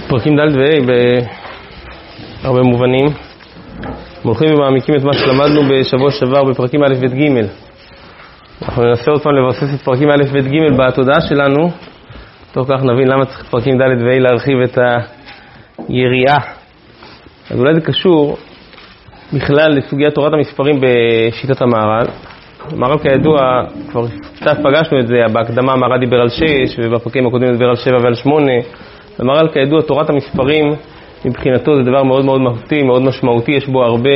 פרקים ד' וה' בהרבה מובנים הולכים ומעמיקים את מה שלמדנו בשבוע שעבר בפרקים א' ב' ג'. אנחנו ננסה עוד פעם לבסס את פרקים א' ב' ג' בתודעה שלנו, תוך כך נבין למה צריך פרקים ד' וה' להרחיב את היריעה. אז אולי זה קשור בכלל לסוגיית תורת המספרים בשיטת המהר"ל. המהר"ל כידוע, כבר קצת פגשנו את זה, בהקדמה המהר"ל דיבר על 6 ובפרקים הקודמים דיבר על 7 ועל 8. המהר"ל כידוע, תורת המספרים מבחינתו זה דבר מאוד מאוד מהותי, מאוד משמעותי, יש בו הרבה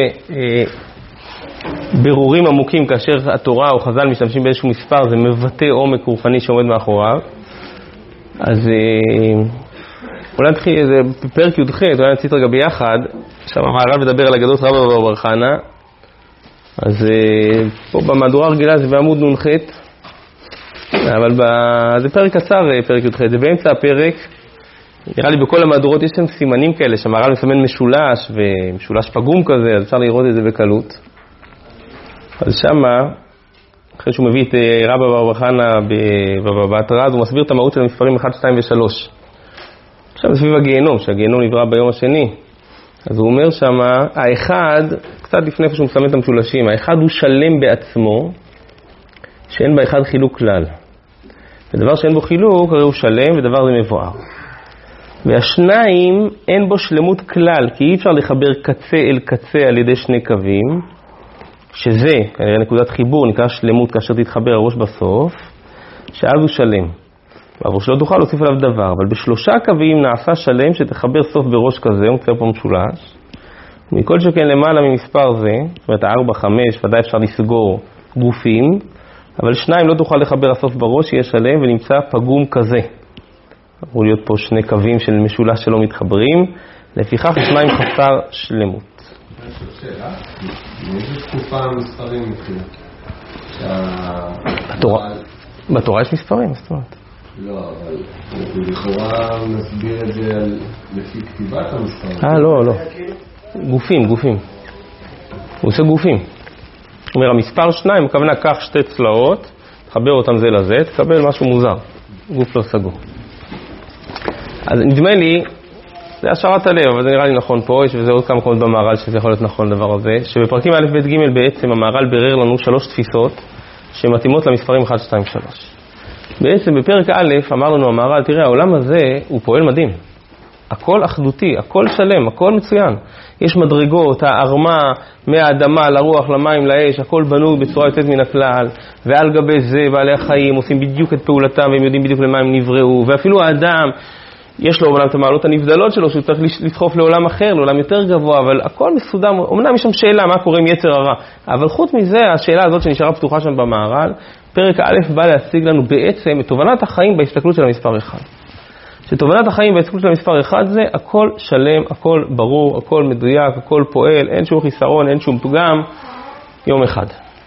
ברורים עמוקים. כאשר התורה או חז"ל משתמשים באיזשהו מספר, זה מבטא עומק רוחני שעומד מאחוריו. אז אולי נתחיל, זה פרק י"ח, אולי נציץ רגע ביחד. עכשיו המהר"ל מדבר על אגדות רבא ובר חנא. אז פה במהדורה הרגילה זה בעמוד נ"ח, אבל זה פרק קצר, פרק י"ח, זה באמצע הפרק. נראה לי בכל המהדורות יש שם סימנים כאלה, שהמהר"ל מסמן משולש ומשולש פגום כזה, אז אפשר לראות את זה בקלות. אז שמה, אחרי שהוא מביא את רבא ובר חנא בהתראה, הוא מסביר את המהות של המספרים 1, 2 ו-3. עכשיו סביב הגיהנום, שהגיהנום נברא ביום השני. אז הוא אומר שמה, האחד, קצת לפני כשהוא מסמן את המשולשים, האחד הוא שלם בעצמו, שאין באחד חילוק כלל. ודבר שאין בו חילוק, הרי הוא שלם, ודבר זה מבואר. והשניים אין בו שלמות כלל, כי אי אפשר לחבר קצה אל קצה על ידי שני קווים, שזה, כנראה נקודת חיבור, נקרא שלמות כאשר תתחבר הראש בסוף, שאז הוא שלם. ועבור שלא תוכל להוסיף עליו דבר, אבל בשלושה קווים נעשה שלם שתחבר סוף בראש כזה, הוא מצייר פה משולש, ומכל שכן למעלה ממספר זה, זאת אומרת 4, 5, ודאי אפשר לסגור גופים, אבל שניים לא תוכל לחבר הסוף בראש, יהיה שלם ונמצא פגום כזה. אמרו להיות פה שני קווים של משולש שלא מתחברים, לפיכך שניים חסר שלמות. שאלה, מאיזה תקופה המספרים מתחילים? בתורה יש מספרים, זאת אומרת. לא, אבל לכאורה נסביר את זה לפי כתיבת המספרים. לא. גופים. הוא עושה גופים. הוא אומר, המספר 2, הכוונה קח שתי צלעות, תחבר אותם זה לזה, תקבל משהו מוזר. גוף לא סגור. אז נדמה לי, זה השערת הלב, אבל זה נראה לי נכון פה, וזה עוד כמה מקומות במהר"ל שזה יכול להיות נכון דבר הזה, שבפרקים א' ב' ג' בעצם המהר"ל בירר לנו 3 תפיסות שמתאימות למספרים 1, 2, 3. בעצם בפרק א' אמר לנו המהר"ל, תראה, העולם הזה הוא פועל מדהים. הכל אחדותי, הכל שלם, הכל מצוין. יש מדרגות, הערמה מהאדמה לרוח, למים, לאש, הכל בנוי בצורה יוצאת מן הכלל, ועל גבי זה בעלי החיים עושים בדיוק את פעולתם, והם יודעים בדיוק למה הם נבראו, ואפילו האדם, יש לו אומנם את המעלות הנבדלות שלו, שהוא צריך לדחוף לעולם אחר, לעולם יותר גבוה, אבל הכל מסודר. אומנם יש שם שאלה מה קורה עם יצר הרע, אבל חוץ מזה, השאלה הזאת שנשארה פתוחה שם במהר"ל, פרק א' בא להשיג לנו בעצם את תובנת החיים בהסתכלות של המספר 1. שתובנת החיים בהסתכלות של המספר 1 זה הכל שלם, הכל ברור, הכל מדויק, הכל פועל, אין שום חיסרון, אין שום פגם, יום אחד.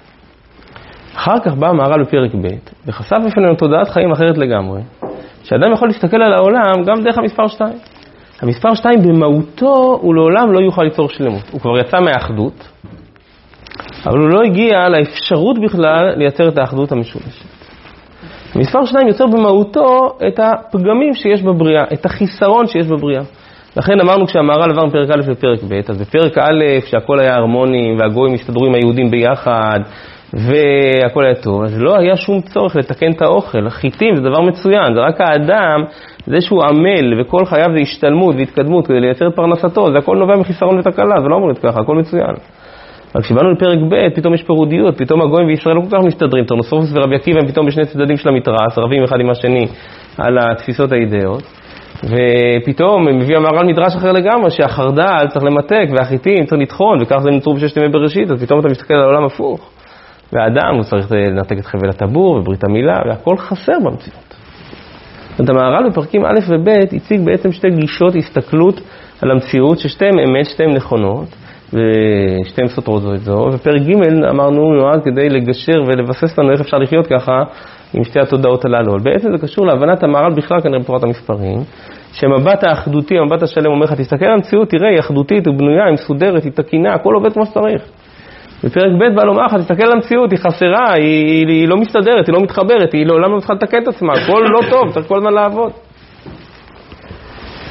אחר כך בא המהר"ל בפרק ב' וחשף בפנינו תודעת חיים אחרת לגמרי, שאדם יכול להסתכל על העולם גם דרך המספר 2. המספר 2 במהותו הוא לעולם לא יוכל ליצור שלמות. הוא כבר יצא מהאחדות, אבל הוא לא הגיע לאפשרות בכלל לייצר את האחדות המשולשת. המספר 2 יוצר במהותו את הפגמים שיש בבריאה, את החיסרון שיש בבריאה. לכן אמרנו כשהמהר"ל עבר מפרק א' לפרק ב', אז בפרק א' שהכל היה הרמוני והגויים הסתדרו עם היהודים ביחד והכל היה טוב, אז לא היה שום צורך לתקן את האוכל. חיטים זה דבר מצוין, זה רק האדם, זה שהוא עמל וכל חייו זה השתלמות והתקדמות כדי לייצר את פרנסתו, זה הכל נובע מחיסרון ותקלה, זה לא אמור להיות ככה, הכל מצוין. אבל כשבאנו לפרק ב' פתאום יש פירודיות, פתאום הגויים וישראל לא כל כך מסתדרים, טרנוסופוס ורבי עקיבא הם פתאום בשני צדדים של המתרס, רבים אחד עם השני על התפיסות האידאות, ופתאום מביא המהר"ל מדרש אחר לגמרי, שהחרדל צריך למתק והחיטים צריך לטחון, וכך זה נוצרו בששת ימי בראשית, אז פתאום אתה מסתכל על העולם הפוך. והאדם הוא צריך לנתק את חבל הטבור וברית המילה, והכל חסר במציאות. זאת המהר"ל בפרקים א' וב' הציג בעצם שתי גישות הסתכלות על המציאות, ששתיהן אמת, שתיהן נכונות, ושתיהן סותרות זו את זו, ופרק ג' אמרנו נועד כדי לגשר ולבסס לנו איך אפשר לחיות ככה עם שתי התודעות הללו. אבל בעצם זה קשור להבנת המהר"ל בכלל כנראה בתורת המספרים, שמבט האחדותי, המבט השלם אומר לך, תסתכל על המציאות, תראה, היא אחדותית, היא בנויה, היא מסודרת, היא תקינה, הכל עובד כמו שצריך. בפרק ב' בא לומר לך, תסתכל על המציאות, היא חסרה, היא לא מסתדרת, היא לא מתחברת, היא לעולם לא צריכה לתקן את עצמה, הכל לא טוב, צריך כל הזמן לעבוד.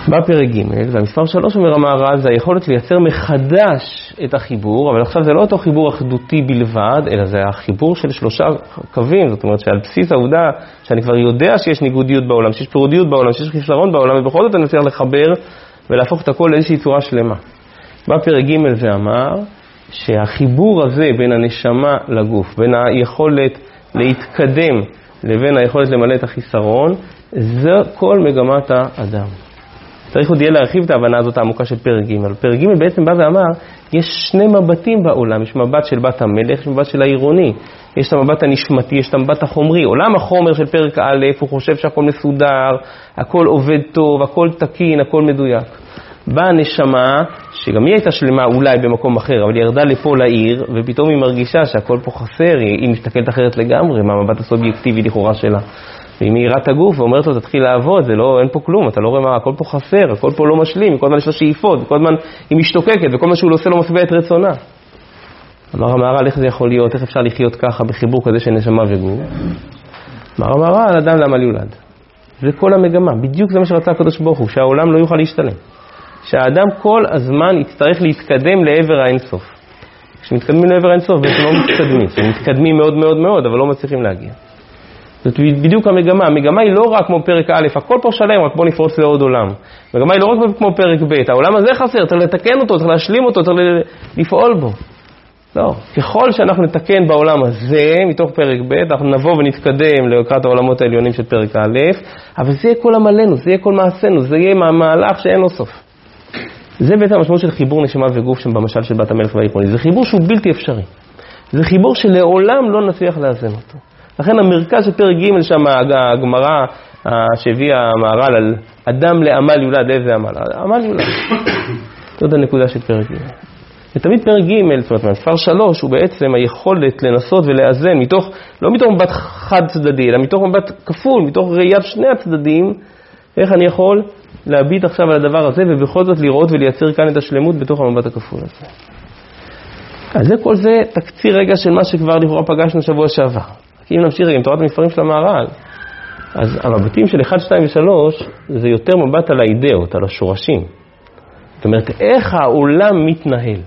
בא פרק ג' והמספר 3 אומר המהר"ל זה היכולת לייצר מחדש את החיבור, אבל עכשיו זה לא אותו חיבור אחדותי בלבד, אלא זה החיבור של 3 קווים, זאת אומרת שעל בסיס העובדה שאני כבר יודע שיש ניגודיות בעולם, שיש פירודיות בעולם, שיש חיסרון בעולם, ובכל זאת אני מצליח לחבר ולהפוך את הכל לאיזושהי צורה שלמה. בא פרק ג' ואמר שהחיבור הזה בין הנשמה לגוף, בין היכולת להתקדם לבין היכולת למלא את החיסרון, זה כל מגמת האדם. צריך עוד יהיה להרחיב את ההבנה הזאת העמוקה של פרק ג'. פרק ג' בעצם בא ואמר, יש 2 מבטים בעולם, יש מבט של בת המלך, יש מבט של העירוני, יש את המבט הנשמתי, יש את המבט החומרי. עולם החומר של פרק א', הוא חושב שהכל מסודר, הכל עובד טוב, הכל תקין, הכל מדויק. באה הנשמה, שגם היא הייתה שלמה אולי במקום אחר, אבל היא ירדה לפה לעיר, ופתאום היא מרגישה שהכל פה חסר, היא מסתכלת אחרת לגמרי, מהמבט הסובייקטיבי לכאורה שלה. ואם היא יראת הגוף ואומרת לו, תתחיל לעבוד, זה לא, אין פה כלום, אתה לא רואה מה, הכל פה חסר, הכל פה לא משלים, כל הזמן יש לו שאיפות, וכל הזמן היא משתוקקת, וכל מה שהוא עושה לא משביע את רצונה. אמר המהר"ל, איך זה יכול להיות, איך אפשר לחיות ככה בחיבור כזה של נשמה וגוף? אמר המהר"ל, אדם לעמל יולד. זה כל המגמה, בדיוק זה מה שרצה הקדוש ברוך הוא, שהעולם לא יוכל להשתלם. שהאדם כל הזמן יצטרך להתקדם לעבר האינסוף. כשמתקדמים לעבר האינסוף, בעצם לא מתקדמים. הם מתקדמים מאוד מאוד מאוד, אבל לא מצליחים להגיע. זאת בדיוק המגמה. המגמה היא לא רק כמו פרק א', הכל פה שלם, רק בוא נפרוץ לעוד עולם. המגמה היא לא רק כמו פרק ב', העולם הזה חסר, צריך לתקן אותו, צריך להשלים אותו, צריך לפעול בו. לא. ככל שאנחנו נתקן בעולם הזה, מתוך פרק ב', אנחנו נבוא ונתקדם לקראת העולמות העליונים של פרק א', אבל זה יהיה כל עמלנו, זה יהיה כל מעשינו, זה יהיה מהמהלך שאין לו סוף. זה בעצם המשמעות של חיבור נשמה וגוף שם במשל של בת המלך והעירוני. זה חיבור שהוא בלתי אפשרי. זה חיבור שלעולם לא נצליח לאזן אותו. לכן המרכז של פרק ג' שם הגמרא שהביאה המהר"ל על אדם לעמל יולד, איזה עמל? עמל יולד. זאת הנקודה של פרק ג'. ותמיד פרק ג', זאת אומרת, מספר 3, הוא בעצם היכולת לנסות ולאזן מתוך, לא מתוך מבט חד צדדי, אלא מתוך מבט כפול, מתוך ראיית 2 הצדדים, איך אני יכול להביט עכשיו על הדבר הזה, ובכל זאת לראות ולייצר כאן את השלמות בתוך המבט הכפול הזה. אז זה כל זה תקציר רגע של מה שכבר לכאורה פגשנו שבוע שעבר. כי אם נמשיך רגע עם תורת המספרים של המהר"ל, אז המבטים של 1, 2 ו-3 זה יותר מבט על האידאות, על השורשים. זאת אומרת, איך העולם מתנהל.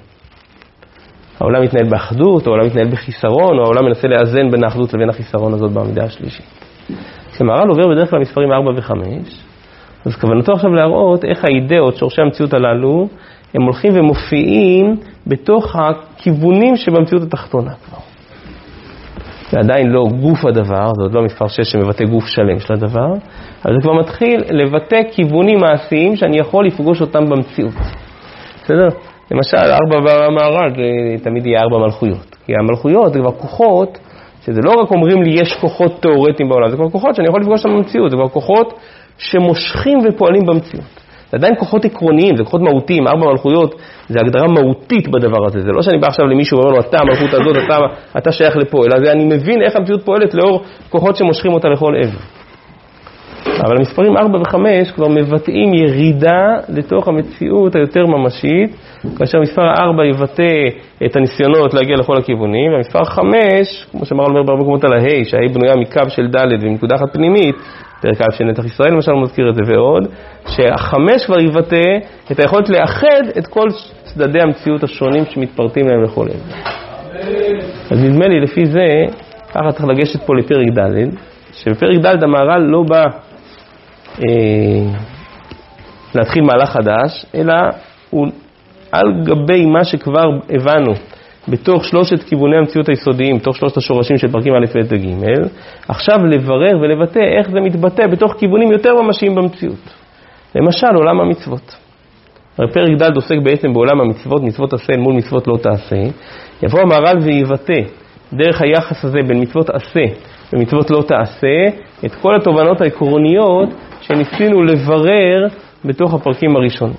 העולם מתנהל באחדות, העולם מתנהל בחיסרון, או העולם מנסה לאזן בין האחדות לבין החיסרון הזאת בעמידה השלישית. כשמהר"ל עובר בדרך כלל מספרים 4 ו-5, אז כוונתו עכשיו להראות איך האידאות, שורשי המציאות הללו, הם הולכים ומופיעים בתוך הכיוונים שבמציאות התחתונה כבר. זה עדיין לא גוף הדבר, זה עוד לא מספר 6 שמבטא גוף שלם של הדבר, אבל זה כבר מתחיל לבטא כיוונים מעשיים שאני יכול לפגוש אותם במציאות. בסדר? למשל, 4 במהר"ל זה תמיד יהיה 4 מלכויות. כי המלכויות זה כבר כוחות, שזה לא רק אומרים לי יש כוחות תיאורטיים בעולם, זה כבר כוחות שאני יכול לפגוש אותם במציאות, זה כבר כוחות שמושכים ופועלים במציאות. זה עדיין כוחות עקרוניים, זה כוחות מהותיים, 4 מלכויות, זה הגדרה מהותית בדבר הזה. זה לא שאני בא עכשיו למישהו ואומר לו, אתה המלכות הזאת, אתה שייך לפה, אלא זה אני מבין איך המציאות פועלת לאור כוחות שמושכים אותה לכל עבר. אבל המספרים 4 ו-5 כבר מבטאים ירידה לתוך המציאות היותר ממשית, כאשר מספר 4 יבטא את הניסיונות להגיע לכל הכיוונים, והמספר 5, כמו שמהר"ל אומר בהרבה מקומות על ההי, שההי בנויה מקו של ד' ומנקודה אחת פנימית, פרק א' של נצח ישראל, למשל מזכיר את זה ועוד, שה5 כבר יבטא את היכולת לאחד את כל צדדי המציאות השונים שמתפרטים להם לכל עבר. אז נדמה לי לפי זה, ככה צריך לגשת פה לפרק ד', שבפרק ד' המהר"ל לא בא להתחיל מהלך חדש, אלא הוא על גבי מה שכבר הבנו בתוך 3 כיווני המציאות היסודיים, בתוך 3 השורשים של פרקים א', ב' וג', עכשיו לברר ולבטא איך זה מתבטא בתוך כיוונים יותר ממשיים במציאות. למשל, עולם המצוות. פרק ד' עוסק בעצם בעולם המצוות, מצוות עשה מול מצוות לא תעשה. יבוא המהר"ל ויבטא דרך היחס הזה בין מצוות עשה ומצוות לא תעשה, את כל התובנות העקרוניות שניסינו לברר בתוך הפרקים הראשונים.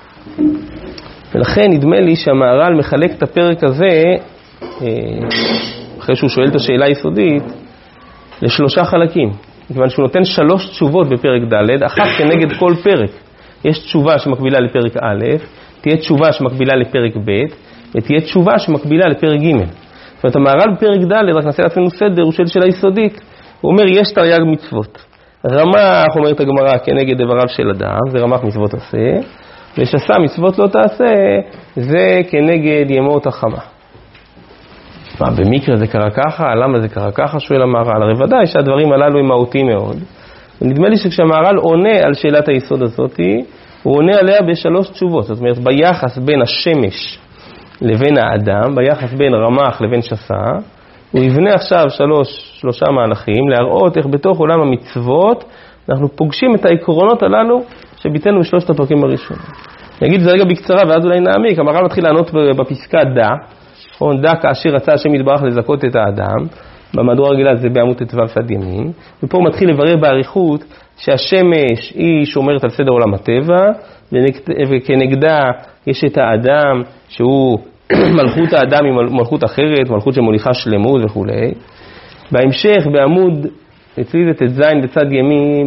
ולכן נדמה לי שהמהר"ל מחלק את הפרק הזה, אחרי שהוא שואל את השאלה היסודית, ל3 חלקים. כיוון שהוא נותן 3 תשובות בפרק ד', אחת כנגד כל פרק. יש תשובה שמקבילה לפרק א', תהיה תשובה שמקבילה לפרק ב', ותהיה תשובה שמקבילה לפרק ג'. זאת אומרת, המהר"ל בפרק ד', רק נעשה לעצמנו סדר, הוא שואל שאלה יסודית. הוא אומר, יש תרי"ג מצוות. רמ"ח, אומרת הגמרא, כנגד דבריו של אדם, זה רמ"ח מצוות עשה, ושס"ה מצוות לא תעשה, זה כנגד ימות החמה. מה, במקרה זה קרה ככה? למה זה קרה ככה? שואל המהר"ל. הרי ודאי שהדברים הללו הם מהותיים מאוד. ונדמה לי שכשהמהר"ל עונה על שאלת היסוד הזאת, הוא עונה עליה בשלוש תשובות. זאת אומרת, ביחס בין השמש לבין האדם, ביחס בין רמ"ח לבין שס"ה, הוא יבנה עכשיו שלושה מהלכים, להראות איך בתוך עולם המצוות אנחנו פוגשים את העקרונות הללו שביטאנו בשלושת הפרקים הראשונים. אני אגיד את זה רגע בקצרה ואז אולי נעמיק. המהר"ל מתחיל לענות בפסקה דע. דע כאשר רצה השם יתברך לזכות את האדם, במהדורה הרגילה זה בעמוד ט"ו צד ימין, ופה הוא מתחיל לברר באריכות שהשמש היא שומרת על סדר עולם הטבע, וכנגדה יש את האדם שהוא מלכות האדם עם מלכות אחרת, מלכות שמוליכה שלמות וכו'. בהמשך בעמוד אצלי זה ט"ז בצד ימין,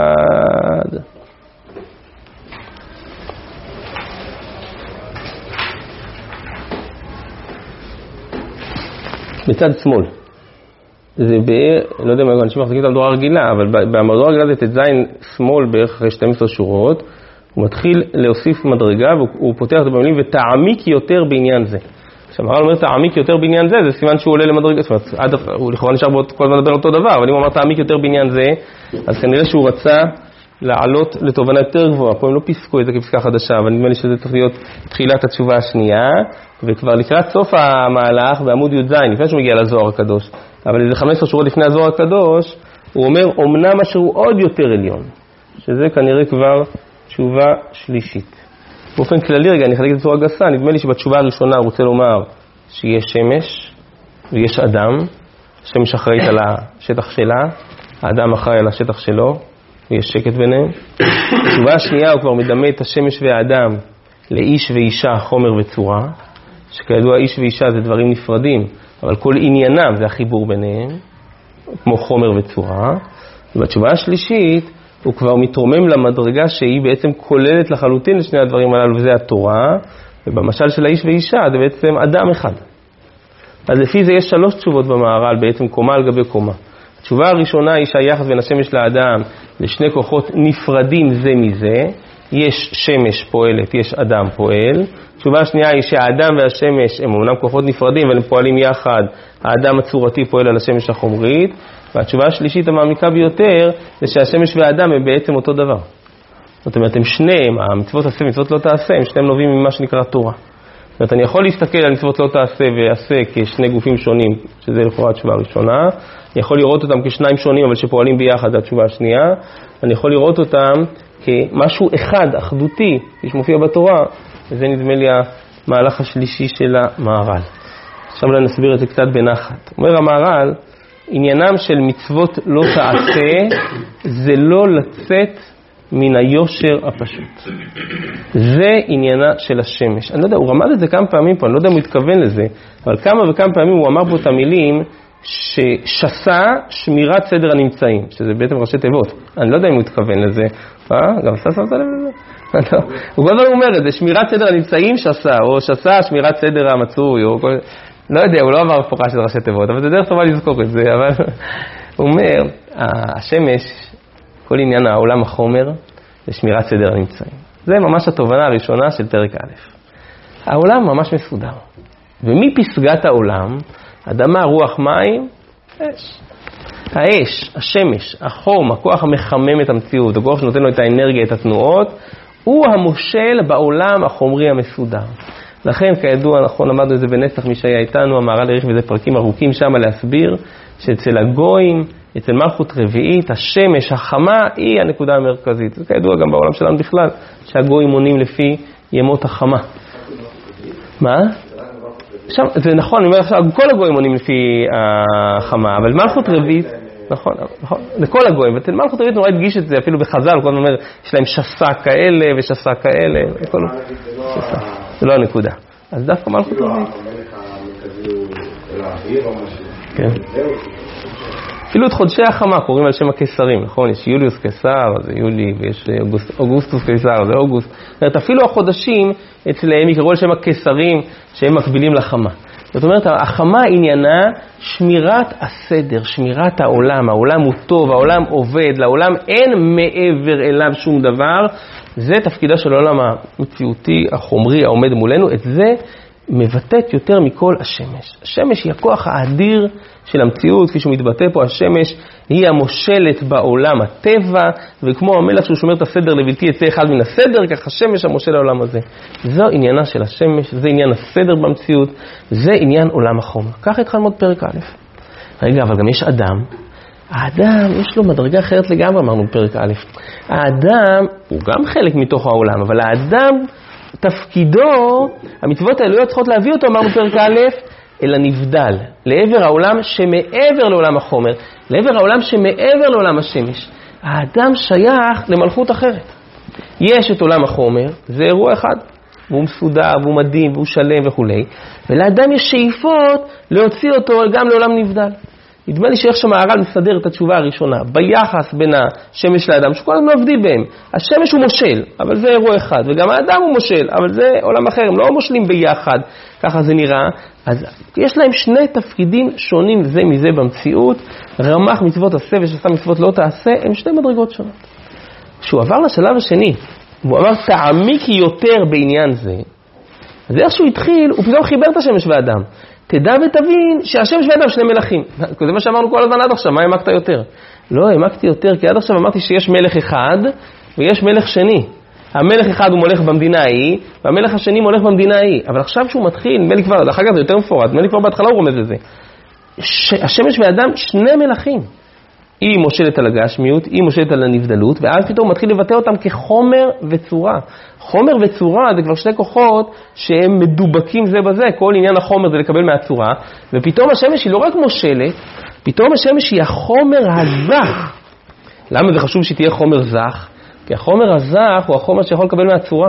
בצד שמאל. זה לא יודע מה, אנשים מחזיקים את המדורה הרגילה, אבל במדורה הרגילה זה ט"ז שמאל בערך אחרי 12 שורות, הוא מתחיל להוסיף מדרגה, והוא פותח את במילים, ותעמיק יותר בעניין זה. כשהמהר"ל אומר תעמיק יותר בעניין זה, זה סימן שהוא עולה למדרגה, זאת אומרת, הוא לכאורה נשאר כל הזמן לדבר אותו דבר, אבל אם הוא אמר תעמיק יותר בעניין זה, אז כנראה שהוא רצה לעלות לתובנה יותר גבוהה. פה הם לא פיסקו את זה כפסקה חדשה, אבל נדמה לי שזה צריך להיות תחילת התשובה השנייה, וכבר לקראת סוף המהלך בעמוד י"ז, לפני שהוא מגיע לזוהר הקדוש, אבל איזה 15 שורות לפני הזוהר הקדוש, הוא אומר, אומנם אשר הוא עוד יותר עליון, שזה כנראה כבר תשובה שלישית. באופן כללי, רגע, אני אחלק את בצורה גסה, נדמה לי שבתשובה הראשונה הוא רוצה לומר שיש שמש ויש אדם, השמש אחראית על השטח שלה, האדם אחראי על השטח שלו, ויש שקט ביניהם. בתשובה השנייה הוא כבר מדמה את השמש והאדם לאיש ואישה, חומר וצורה, שכידוע איש ואישה זה דברים נפרדים, אבל כל עניינם זה החיבור ביניהם, כמו חומר וצורה. ובתשובה השלישית הוא כבר מתרומם למדרגה שהיא בעצם כוללת לחלוטין לשני הדברים הללו, וזה התורה, ובמשל של האיש ואישה זה בעצם אדם אחד. אז לפי זה יש שלוש תשובות במהר"ל, בעצם קומה על גבי קומה. התשובה הראשונה היא שהיחס בין השמש לאדם לשני כוחות נפרדים זה מזה, יש שמש פועלת, יש אדם פועל. התשובה השנייה היא שהאדם והשמש הם אומנם כוחות נפרדים, אבל הם פועלים יחד, האדם הצורתי פועל על השמש החומרית, והתשובה השלישית המעמיקה ביותר זה שהשמש והאדם הם בעצם אותו דבר. זאת אומרת, הם שניהם, המצוות עשה, מצוות לא תעשה, הם שניהם נובעים ממה שנקרא תורה. זאת אומרת, אני יכול להסתכל על מצוות לא תעשה ועשה כשני גופים שונים, שזה לכאורה התשובה הראשונה. אני יכול לראות אותם כשניים שונים, אבל שפועלים ביחד, זה התשובה השנייה. אני יכול לראות אותם כמשהו אחד, אחדותי, שמופיע בתורה, וזה נדמה לי המהלך השלישי של המהר"ל. עכשיו נסביר את זה קצת בנחת. אומר המהר"ל, עניינם של מצוות לא תעשה, זה לא לצאת מן היושר הפשוט. זה עניינה של השמש. אני לא יודע, הוא רמז את זה כמה פעמים פה, אני לא יודע אם הוא התכוון לזה, אבל כמה וכמה פעמים הוא אמר פה את המילים ששסה שמירת סדר הנמצאים, שזה בעצם ראשי תיבות. אני לא יודע אם הוא התכוון לזה. גם ששה שמת לב לזה? הוא כבר אומר את זה, שמירת סדר הנמצאים שסה, או שסה שמירת סדר המצוי, או כל... לא יודע, הוא לא אמר הפוכה של ראשי תיבות, אבל זה דרך טובה לזכור את זה, אבל הוא אומר, השמש, כל עניין העולם החומר, זה שמירת סדר הנמצאים. זה ממש התובנה הראשונה של פרק א'. העולם ממש מסודר. ומפסגת העולם, אדמה, רוח, מים, אש. האש, השמש, החום, הכוח המחמם את המציאות, הכוח שנותן לו את האנרגיה, את התנועות, הוא המושל בעולם החומרי המסודר. לכן, כידוע, נכון, למדנו את זה בנסח מי שהיה איתנו, המהר"ל האריך וזה פרקים ארוכים שם להסביר, שאצל הגויים, אצל מלכות רביעית, השמש, החמה, היא הנקודה המרכזית. זה כידוע גם בעולם שלנו בכלל, שהגויים מונים לפי ימות החמה. מה? עכשיו, זה נכון, אני אומר עכשיו, כל הגויים מונים לפי החמה, אבל מלכות רביעית, נכון, לכל הגויים, ואצל מלכות רביעית נורא הדגיש את זה, אפילו בחז"ל, כל הזמן אומר, יש להם שסה כאלה ושסה כאלה, זה לא הנקודה. אז דווקא מלכות רביעית. כן. אפילו את חודשי החמה קוראים על שם הקיסרים, נכון? יש יוליוס קיסר, זה יולי, ויש אוגוסטוס קיסר, זה אוגוסט. זאת אומרת, אפילו החודשים אצלהם יקראו על שם הקיסרים שהם מקבילים לחמה. זאת אומרת, החמה עניינה שמירת הסדר, שמירת העולם. העולם הוא טוב, העולם עובד, לעולם אין מעבר אליו שום דבר. זה תפקידה של העולם המציאותי, החומרי, העומד מולנו. את זה מבטאת יותר מכל השמש. השמש היא הכוח האדיר של המציאות, כפי שהוא מתבטא פה, השמש היא המושלת בעולם הטבע, וכמו המלך שהוא שומר את הסדר לבלתי יצא אחד מן הסדר, כך השמש המושל לעולם הזה. זו עניינה של השמש, זה עניין הסדר במציאות, זה עניין עולם החומר. כך התחלנו עוד פרק א'. רגע, אבל גם יש אדם. האדם יש לו מדרגה אחרת לגמרי, אמרנו פרק א'. האדם הוא גם חלק מתוך העולם, אבל האדם תפקידו, המצוות האלוהיות צריכות להביא אותו, אמרנו פרק א', אל הנבדל, לעבר העולם שמעבר לעולם החומר, לעבר העולם שמעבר לעולם השמש. האדם שייך למלכות אחרת. יש את עולם החומר, זה אירוע אחד, והוא מסודר, והוא מדהים, והוא שלם וכו'. ולאדם יש שאיפות להוציא אותו גם לעולם נבדל. נדמה לי שאיך שמהר"ל מסדר את התשובה הראשונה, ביחס בין השמש לאדם, שכל הזמן מבדיל בהם. השמש הוא מושל, אבל זה אירוע אחד, וגם האדם הוא מושל, אבל זה עולם אחר, הם לא מושלים ביחד, ככה זה נראה. אז יש להם שני תפקידים שונים זה מזה במציאות, רמ"ח מצוות עשה ושעשה מצוות לא תעשה, הם שתי מדרגות שונות. כשהוא עבר לשלב השני, הוא אמר תעמיקי יותר בעניין זה, אז איך שהוא התחיל, הוא פתאום חיבר את השמש והאדם. תדע ותבין שהשמש ואדם שני מלכים. זה מה שאמרנו כל הזמן עד עכשיו, מה העמקת יותר? לא, העמקתי יותר, כי עד עכשיו אמרתי שיש מלך אחד ויש מלך שני. המלך אחד הוא מולך במדינה ההיא, והמלך השני מולך במדינה ההיא. אבל עכשיו שהוא מתחיל, נדמה לי כבר, אחר כך זה יותר מפורט, נדמה לי כבר בהתחלה הוא רומז את זה. השמש ואדם שני מלכים. היא מושלת על הגשמיות, היא מושלת על הנבדלות, ואז פתאום הוא מתחיל לבטא אותם כחומר וצורה. חומר וצורה זה כבר שני כוחות שהם מדובקים זה בזה, כל עניין החומר זה לקבל מהצורה, ופתאום השמש היא לא רק מושלת, פתאום השמש היא החומר הזך. למה זה חשוב שתהיה חומר זך? כי החומר הזך הוא החומר שיכול לקבל מהצורה.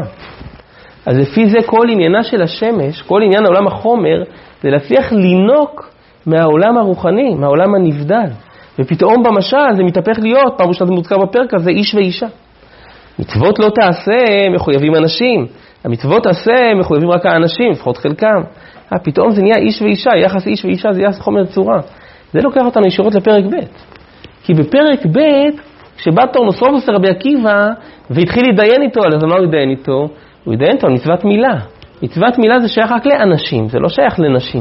אז לפי זה כל עניינה של השמש, כל עניין העולם החומר, זה להצליח לינוק מהעולם הרוחני, מהעולם הנבדל. ופתאום במשל זה מתהפך להיות, פעם ראשונה זה מוזכר בפרק הזה, איש ואישה. מצוות לא תעשה, מחויבים אנשים. המצוות תעשה, מחויבים רק האנשים, לפחות חלקם. פתאום זה נהיה איש ואישה, יחס איש ואישה זה יחס חומר צורה. זה לוקח אותנו ישירות לפרק ב'. כי בפרק ב', כשבא טורנוסרובוס לרבי עקיבא, והתחיל להידיין איתו, אז מה הוא ידיין איתו? הוא ידיין איתו על מצוות מילה. מצוות מילה זה שייך רק לאנשים, זה לא שייך לנשים.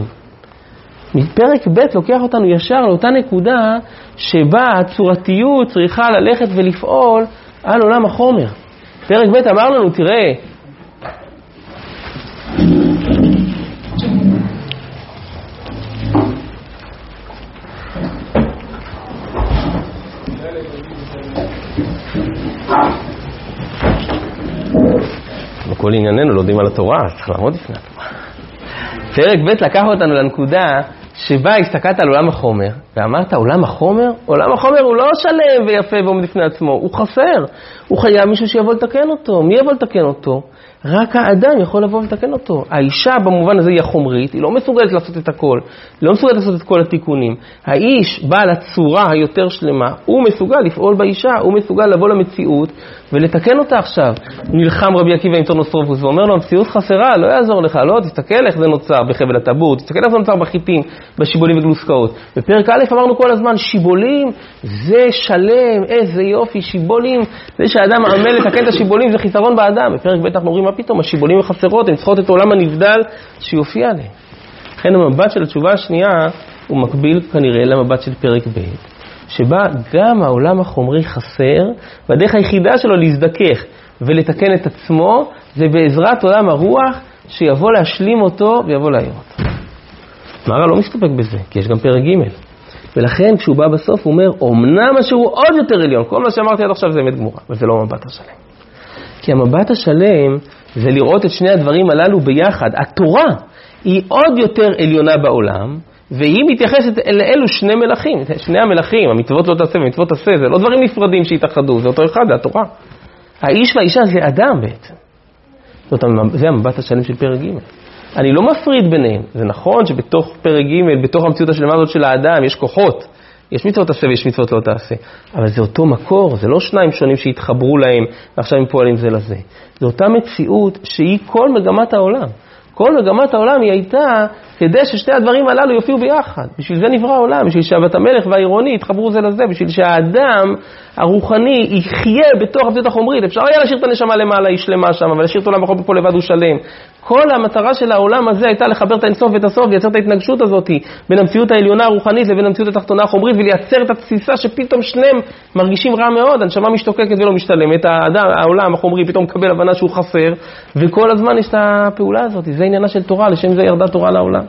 מפרק ב' לוקח אותנו ישר לאותה נקודה שבה הצורתיות צריכה ללכת ולפעול על עולם החומר. פרק ב' אמר לנו, תראה, בכל ענייננו לא יודעים על התורה, אז צריך לעמוד לפני התורה. פרק ב' לקח אותנו לנקודה שבה הסתכלת על עולם החומר, ואמרת, עולם החומר? עולם החומר הוא לא שלם ויפה ועומד לפני עצמו, הוא חסר. הוא חייב מישהו שיבוא לתקן אותו. מי יבוא לתקן אותו? רק האדם יכול לבוא ולתקן אותו. האישה במובן הזה היא החומרית, היא לא מסוגלת לעשות את הכל, היא לא מסוגלת לעשות את כל התיקונים. האיש בעל הצורה היותר שלמה, הוא מסוגל לפעול באישה, הוא מסוגל לבוא למציאות ולתקן אותה עכשיו. נלחם רבי עקיבא עם טורנוסרובוס ואומר לו, המציאות חסרה, לא יעזור לך, לא, תסתכל איך זה נוצר בחבל הטבור, תסתכל איך זה נוצר בחיטים, בשיבולים וגלוסקאות. בפרק א' אמרנו כל הזמן, שיבולים זה שלם, איזה יופי, שיבולים, זה שהאדם עמל לתקן את השיבולים זה חיסרון באדם. בפרק ב' אנחנו אומרים, מה פתאום, השיבולים חסרות, הן צריכות את העולם הנבדל שיופיע עליהם. לכן המבט של התשובה השנייה הוא מקביל כנראה למבט של פרק ב', שבה גם העולם החומרי חסר, והדרך היחידה שלו להזדכך ולתקן את עצמו, זה בעזרת עולם הרוח שיבוא להשלים אותו ויבוא להעיר אותו. מהר"ל לא מסתפק בזה, כי יש גם פרק ג', ולכן כשהוא בא בסוף הוא אומר, אמנם אשר הוא עוד יותר עליון, כל מה שאמרתי עד עכשיו זה אמת גמורה, אבל זה לא המבט השלם. כי המבט השלם זה לראות את שני הדברים הללו ביחד. התורה היא עוד יותר עליונה בעולם, והיא מתייחסת לאלו שני מלכים, שני המלכים, המצוות לא תעשה ומצוות תעשה, זה לא דברים נפרדים שהתאחדו, זה אותו אחד, זה התורה. האיש והאישה זה אדם בעצם. זה המבט השלם של פרק ג'. אני לא מפריד ביניהם. זה נכון שבתוך פרק ג', בתוך המציאות השלמה הזאת של האדם, יש כוחות. יש מצוות תעשה ויש מצוות לא תעשה. אבל זה אותו מקור, זה לא שניים שונים שהתחברו להם ועכשיו הם פועלים זה לזה. זה אותה מציאות שהיא כל מגמת העולם. כל מגמת העולם היא הייתה כדי ששתי הדברים הללו יופיעו ביחד. בשביל זה נברא העולם, בשביל שהבת המלך והעירוני יתחברו זה לזה, בשביל שהאדם הרוחני יחיה בתוך המציאות החומרית. אפשר היה להשאיר את הנשמה למעלה, היא שלמה שם, אבל להשאיר את העולם החומרי פה לבד הוא שלם. כל המטרה של העולם הזה הייתה לחבר את האינסוף ואת הסוף, לייצר את ההתנגשות הזאת בין המציאות העליונה הרוחנית לבין המציאות התחתונה החומרית, ולייצר את התסיסה שפתאום שניהם מרגישים רע מאוד, הנשמה משתוקקת ולא משתלמת, העולם החומרי פתאום מקבל הבנה שהוא חסר, וכל הזמן יש את הפעולה הזאת. זה עניינה של תורה, לשם זה ירדה תורה לעולם.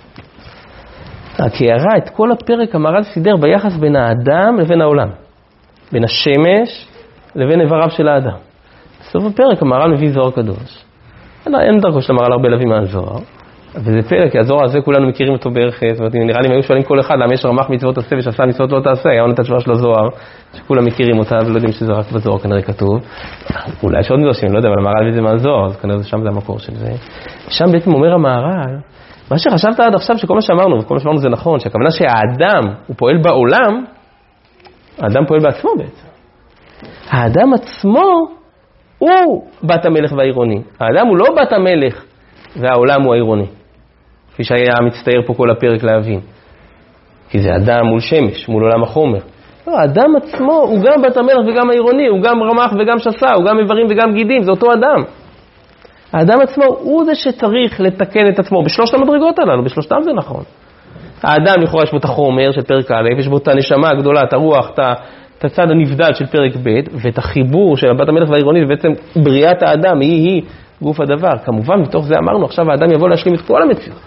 הקערה, את כל הפרק המהר"ל סידר ביחס בין האדם לבין העולם, בין השמש לבין איבריו של האדם. בסוף הפרק המהר"ל מביא זוהר קדוש. אין דרכו של המהר"ל הרבה להביא מהזוהר, וזה פרק, כי הזוהר הזה כולנו מכירים אותו בערך, זאת אומרת, נראה לי אם היו שואלים כל אחד למה יש רמ"ח מצוות עשה ושעשה מצוות לא תעשה, היה עונה את התשובה של הזוהר, שכולם מכירים אותה ולא יודעים שזה רק בזוהר כנראה כתוב. אולי יש עוד מדרשים, לא יודע, אבל המהר"ל מביא זה מהזוהר, אז כנראה שם זה המקור של זה. שם בעצם אומר המהר"ל, מה שחשבת עד עכשיו שכל מה שאמרנו, וכל מה שאמרנו זה נכון, שהכוונה שהאדם הוא פועל בעולם, האדם פועל בעצמו בעצם. האדם עצמו הוא בת המלך והעירוני. האדם הוא לא בת המלך והעולם הוא העירוני. כפי שהיה מצטער פה כל הפרק להבין. כי זה אדם מול שמש, מול עולם החומר. לא, האדם עצמו הוא גם בת המלך וגם העירוני, הוא גם רמ"ח וגם שסה, הוא גם איברים וגם גידים, זה אותו אדם. האדם עצמו הוא זה שצריך לתקן את עצמו בשלושת המדרגות הללו, בשלושתם זה נכון. האדם לכאורה יש בו את החומר של פרק א', יש בו את הנשמה הגדולה, את הרוח, את הצד הנבדל של פרק ב', ואת החיבור של בת המלך והעירוני, ובעצם בריאת האדם היא גוף הדבר. כמובן, מתוך זה אמרנו, עכשיו האדם יבוא להשלים את כל המציאות.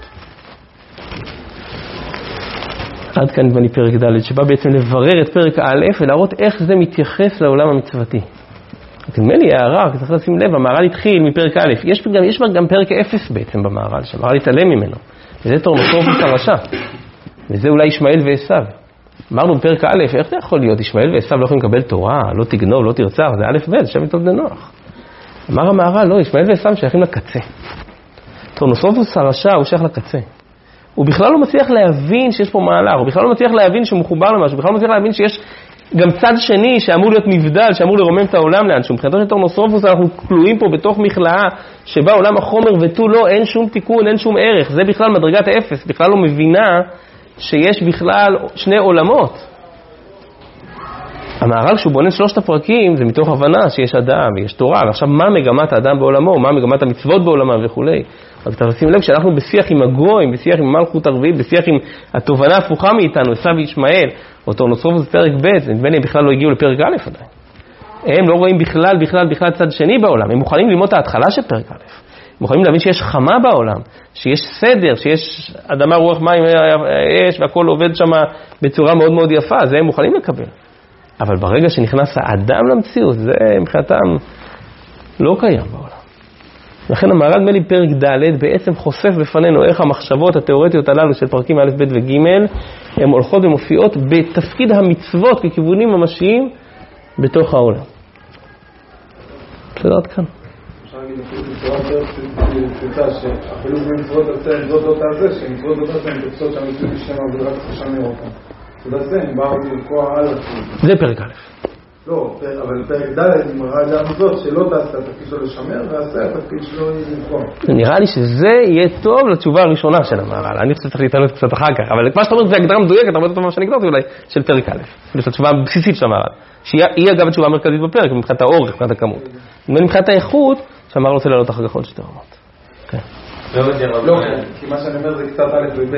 עד כאן נדמה לי פרק ד', שבא בעצם לברר את פרק א' ולהראות איך זה מתייחס לעולם המצוותי. נדמה לי הערה, צריך לשים לב, המהר"ל התחיל מפרק א', יש גם פרק 0 בעצם במהר"ל, שהמהר"ל התעלם ממנו, וזה טורנוסורפוס הרשע, וזה אולי ישמעאל ועשיו. אמרנו בפרק א', איך זה יכול להיות? ישמעאל ועשיו לא יכולים לקבל תורה, לא תגנוב, לא תרצח, זה א' ב', שם טוב דנוח. אמר המהר"ל, לא, ישמעאל ועשיו שייכים לקצה. טורנוסורפוס הרשע הוא שייך לקצה. הוא בכלל לא מצליח להבין שיש פה מעלה, הוא בכלל לא מצליח להבין שהוא מחובר למשהו, הוא בכלל לא מצליח להבין שיש גם צד שני שאמור להיות נבדל, שאמור לרומם את העולם לאנשהו. מבחינתו של טורנוסורפוס אנחנו כלואים פה בתוך מכלאה שבה עולם החומר ותו לא, אין שום תיקון, אין שום ערך. זה בכלל מדרגת האפס, בכלל לא מבינה שיש בכלל שני עולמות. המהר"ל כשהוא בונה שלושת הפרקים זה מתוך הבנה שיש אדם ויש תורה, ועכשיו מה מגמת האדם בעולמו, מה מגמת המצוות בעולמה וכו'. אז אתה תשים לב שאנחנו בשיח עם הגויים, בשיח עם מלכות הרביעית, בשיח עם התובנה הפוכה מאיתנו, עשיו וישמעאל, או טורנוסורפוס פרק ב', נדמה לי בכלל לא הגיעו לפרק א' עדיין. הם לא רואים בכלל צד שני בעולם, הם מוכנים ללמוד את ההתחלה של פרק א'. הם מוכנים להבין שיש חמה בעולם, שיש סדר, שיש אדמה, רוח, מים, אש, והכל עובד שם בצורה מאוד מאוד יפה, זה הם מוכנים לקבל. אבל ברגע שנכנס האדם למציאות, זה מבחינתם לא קיים בעולם. לכן המהר"ל נדמה לי פרק ד' בעצם חושף בפנינו איך המחשבות התיאורטיות הללו של פרקים א', ב' וג' הן הולכות ומופיעות בתפקיד המצוות ככיוונים ממשיים בתוך העולם. בסדר עד כאן. אפשר להגיד אפילו בצורה יותר פשוטה שאפילו במצוות עשה, מצוות לא תעשה, שמצוות לא תעשה, הן תופסות שהמצוות ישתנה ורק תשמר אותן. תעשה, הם באו לקרוא הלאה. זה פרק א'. לא, אבל פרק ד' מראה גם זאת שלא תעשה התפקיד שלו לשמר, ועשה התפקיד שלו למקום. נראה לי שזה יהיה טוב לתשובה הראשונה של המהר"ל. אני חושב שצריך להתענות קצת אחר כך, אבל מה שאתה אומר זה הגדרה מדויקת, הרבה יותר טוב מה שאני אגדרתי אולי, של פרק א'. זאת התשובה הבסיסית של המהר"ל. שהיא אגב התשובה המרכזית בפרק, מבחינת האורך, מבחינת הכמות. מבחינת האיכות, שהמהר"ל רוצה להעלות אחר כך עוד שתי רמות. לא, כי מה שאני אומר זה קצת א' וב',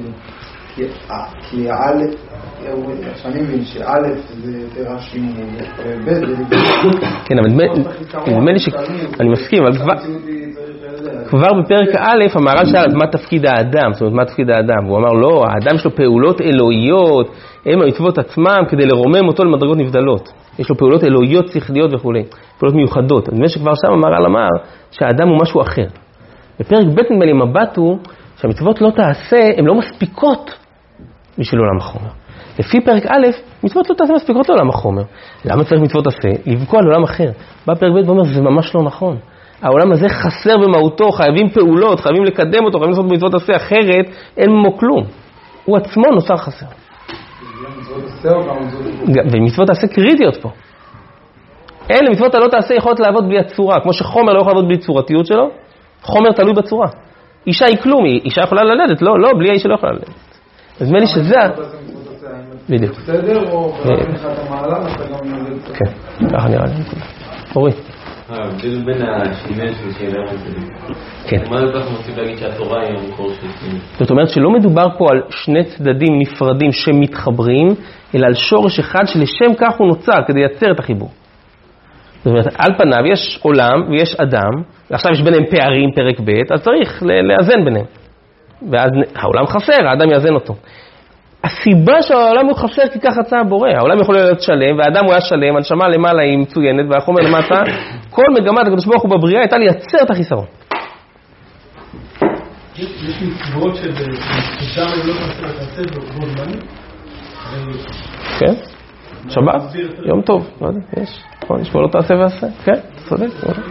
כי א', שאני מבין שא' זה יותר רש"י ב' כן, אבל נדמה לי שאני מסכים, אבל כבר בפרק א' המהר"ל שאל מה תפקיד האדם, זאת אומרת מה תפקיד האדם, והוא אמר לא, האדם יש לו פעולות אלוהיות, הם המצוות עצמם כדי לרומם אותו למדרגות נבדלות, יש לו פעולות אלוהיות שכליות וכו', פעולות מיוחדות. נדמה שכבר שם המהר"ל אמר שהאדם הוא משהו אחר. בפרק ב' נדמה לי מבט הוא שהמצוות לא תעשה, הן לא מספיקות בשביל עולם החומר. לפי פרק א', מצוות לא תעשה מספיקות לעולם החומר. למה צריך מצוות עשה? לבקוע לעולם אחר. בא פרק ב' ואומר, זה ממש לא נכון. העולם הזה חסר במהותו, חייבים פעולות, חייבים לקדם אותו, חייבים לעשות מצוות עשה, אחרת אין בו כלום. הוא עצמו נוצר חסר. ומצוות עשה קריטיות פה. אלה מצוות הלא תעשה יכולות לעבוד בלי הצורה, כמו שחומר לא יכול לעבוד בלי צורתיות שלו, חומר תלוי בצורה. אישה היא כלום, אישה יכולה ללדת, לא, בלי האישה לא יכולה ללדת. אז נדמה לי שזה... בדיוק. בסדר, או ברבים לך את המעלה, אתה גם נלד קצת. כן, ככה נראה לי. אורי. ההבדל בין השימש ושאלה המתדים. כן. מה זה כך מוצאים להגיד שהתורה היא המקור של שימש? זאת אומרת שלא מדובר פה על שני צדדים נפרדים שמתחברים, אלא על שורש אחד שלשם כך הוא נוצר, כדי לייצר את החיבור. זאת אומרת, על פניו יש עולם ויש אדם, ועכשיו יש ביניהם פערים, פרק ב', אז צריך לאזן ביניהם. ואז העולם חסר, האדם יאזן אותו. הסיבה שהעולם הוא חסר כי כך רצה הבורא. העולם יכול להיות שלם, והאדם הוא היה שלם, הנשמה למעלה היא מצוינת, והחומר למטה, כל מגמת הקדוש ברוך הוא בבריאה הייתה לייצר את החיסרון. יש מצוות שדם הם לא תעשה בו זמני? כן? שבת? יום טוב, לא יודע, יש פה לא תעשה ועשה, כן, צודק.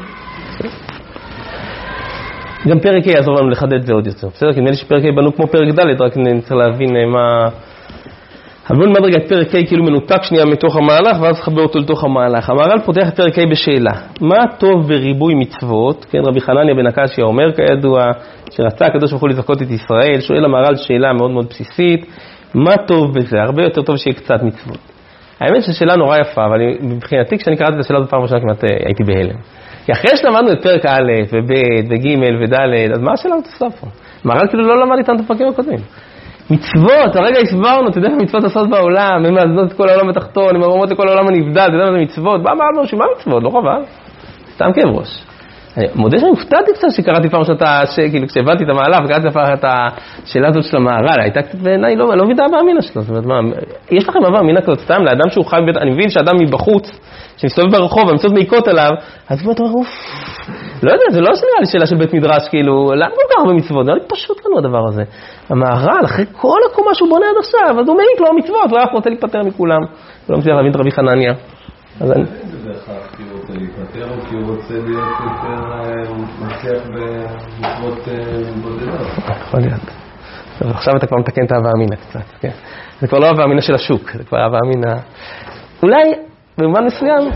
גם פרק ה' יעזור לנו לחדד את זה עוד יותר, בסדר? כי נראה לי שפרק ה' בנו כמו פרק ד', רק נצטרך להבין מה... אבל בואו נמד רגע את פרק ה' כאילו מנותק שנייה מתוך המהלך, ואז חבר אותו לתוך המהלך. המהר"ל פותח את פרק ה' בשאלה, מה טוב בריבוי מצוות? כן, רבי חנניה בן הקשיא אומר כידוע, שרצה הקדוש ברוך הוא לזכות את ישראל, שואל המהר"ל שאלה מאוד מאוד בסיסית, מה טוב בזה? הרבה יותר טוב שיהיה קצת מצוות. האמת ששאלה נורא יפה, אבל מבחינתי כשאני קראתי את השאלה בפעם ראשונה כמעט הייתי בהלם. כי אחרי שלמדנו את פרק א' וב' וג' וד', אז מה השאלה נתפסה פה? מהר"ל כאילו לא למד איתנו את הפרקים הקודמים. מצוות, הרגע הסברנו, אתה יודע מה מצוות עושות בעולם, הן מאזנות את כל העולם התחתון, הן מרומות לכל העולם הנבדל, אתה יודע מה זה מצוות? בא אמרנו שמה מצוות? לא חבל, סתם כאב ראש. אני מודה שאני הופתעתי קצת שקראתי פעם כאילו כשהבנתי את המהלך וקראתי את השאלה הזאת של המהר"ל, הייתה קצת בעיניי לא מבינה באמינה שלו, זאת אומרת מה, יש לכם אהבה אמינה כזאת סתם לאדם שהוא חי בבית, אני מבין שאדם מבחוץ, שמסתובב ברחוב והמצאות מעיקות עליו, אז אתה אומר, לא יודע, זה לא נראה לי שאלה של בית מדרש, כאילו, למה כל כך הרבה מצוות? נראה לי פשוט לנו הדבר הזה. המהר"ל, אחרי כל הקומה שהוא בונה עד עכשיו, אז הוא מעיק לו המצוות, הוא היה רוצה להיפטר מכולם, הוא לא מצליח להבין את רבי חנניה. אז אני... זה בהכרח כי הוא רוצה להיפטר או כי הוא רוצה להיות יותר מצליח במצוות בודדות? יכול להיות. עכשיו אתה כבר מתקן את האהבה אמינה קצת, כן? זה כבר לא אהבה אמינה של השוק, זה כבר אהבה אמינה... אולי, במובן מסוים...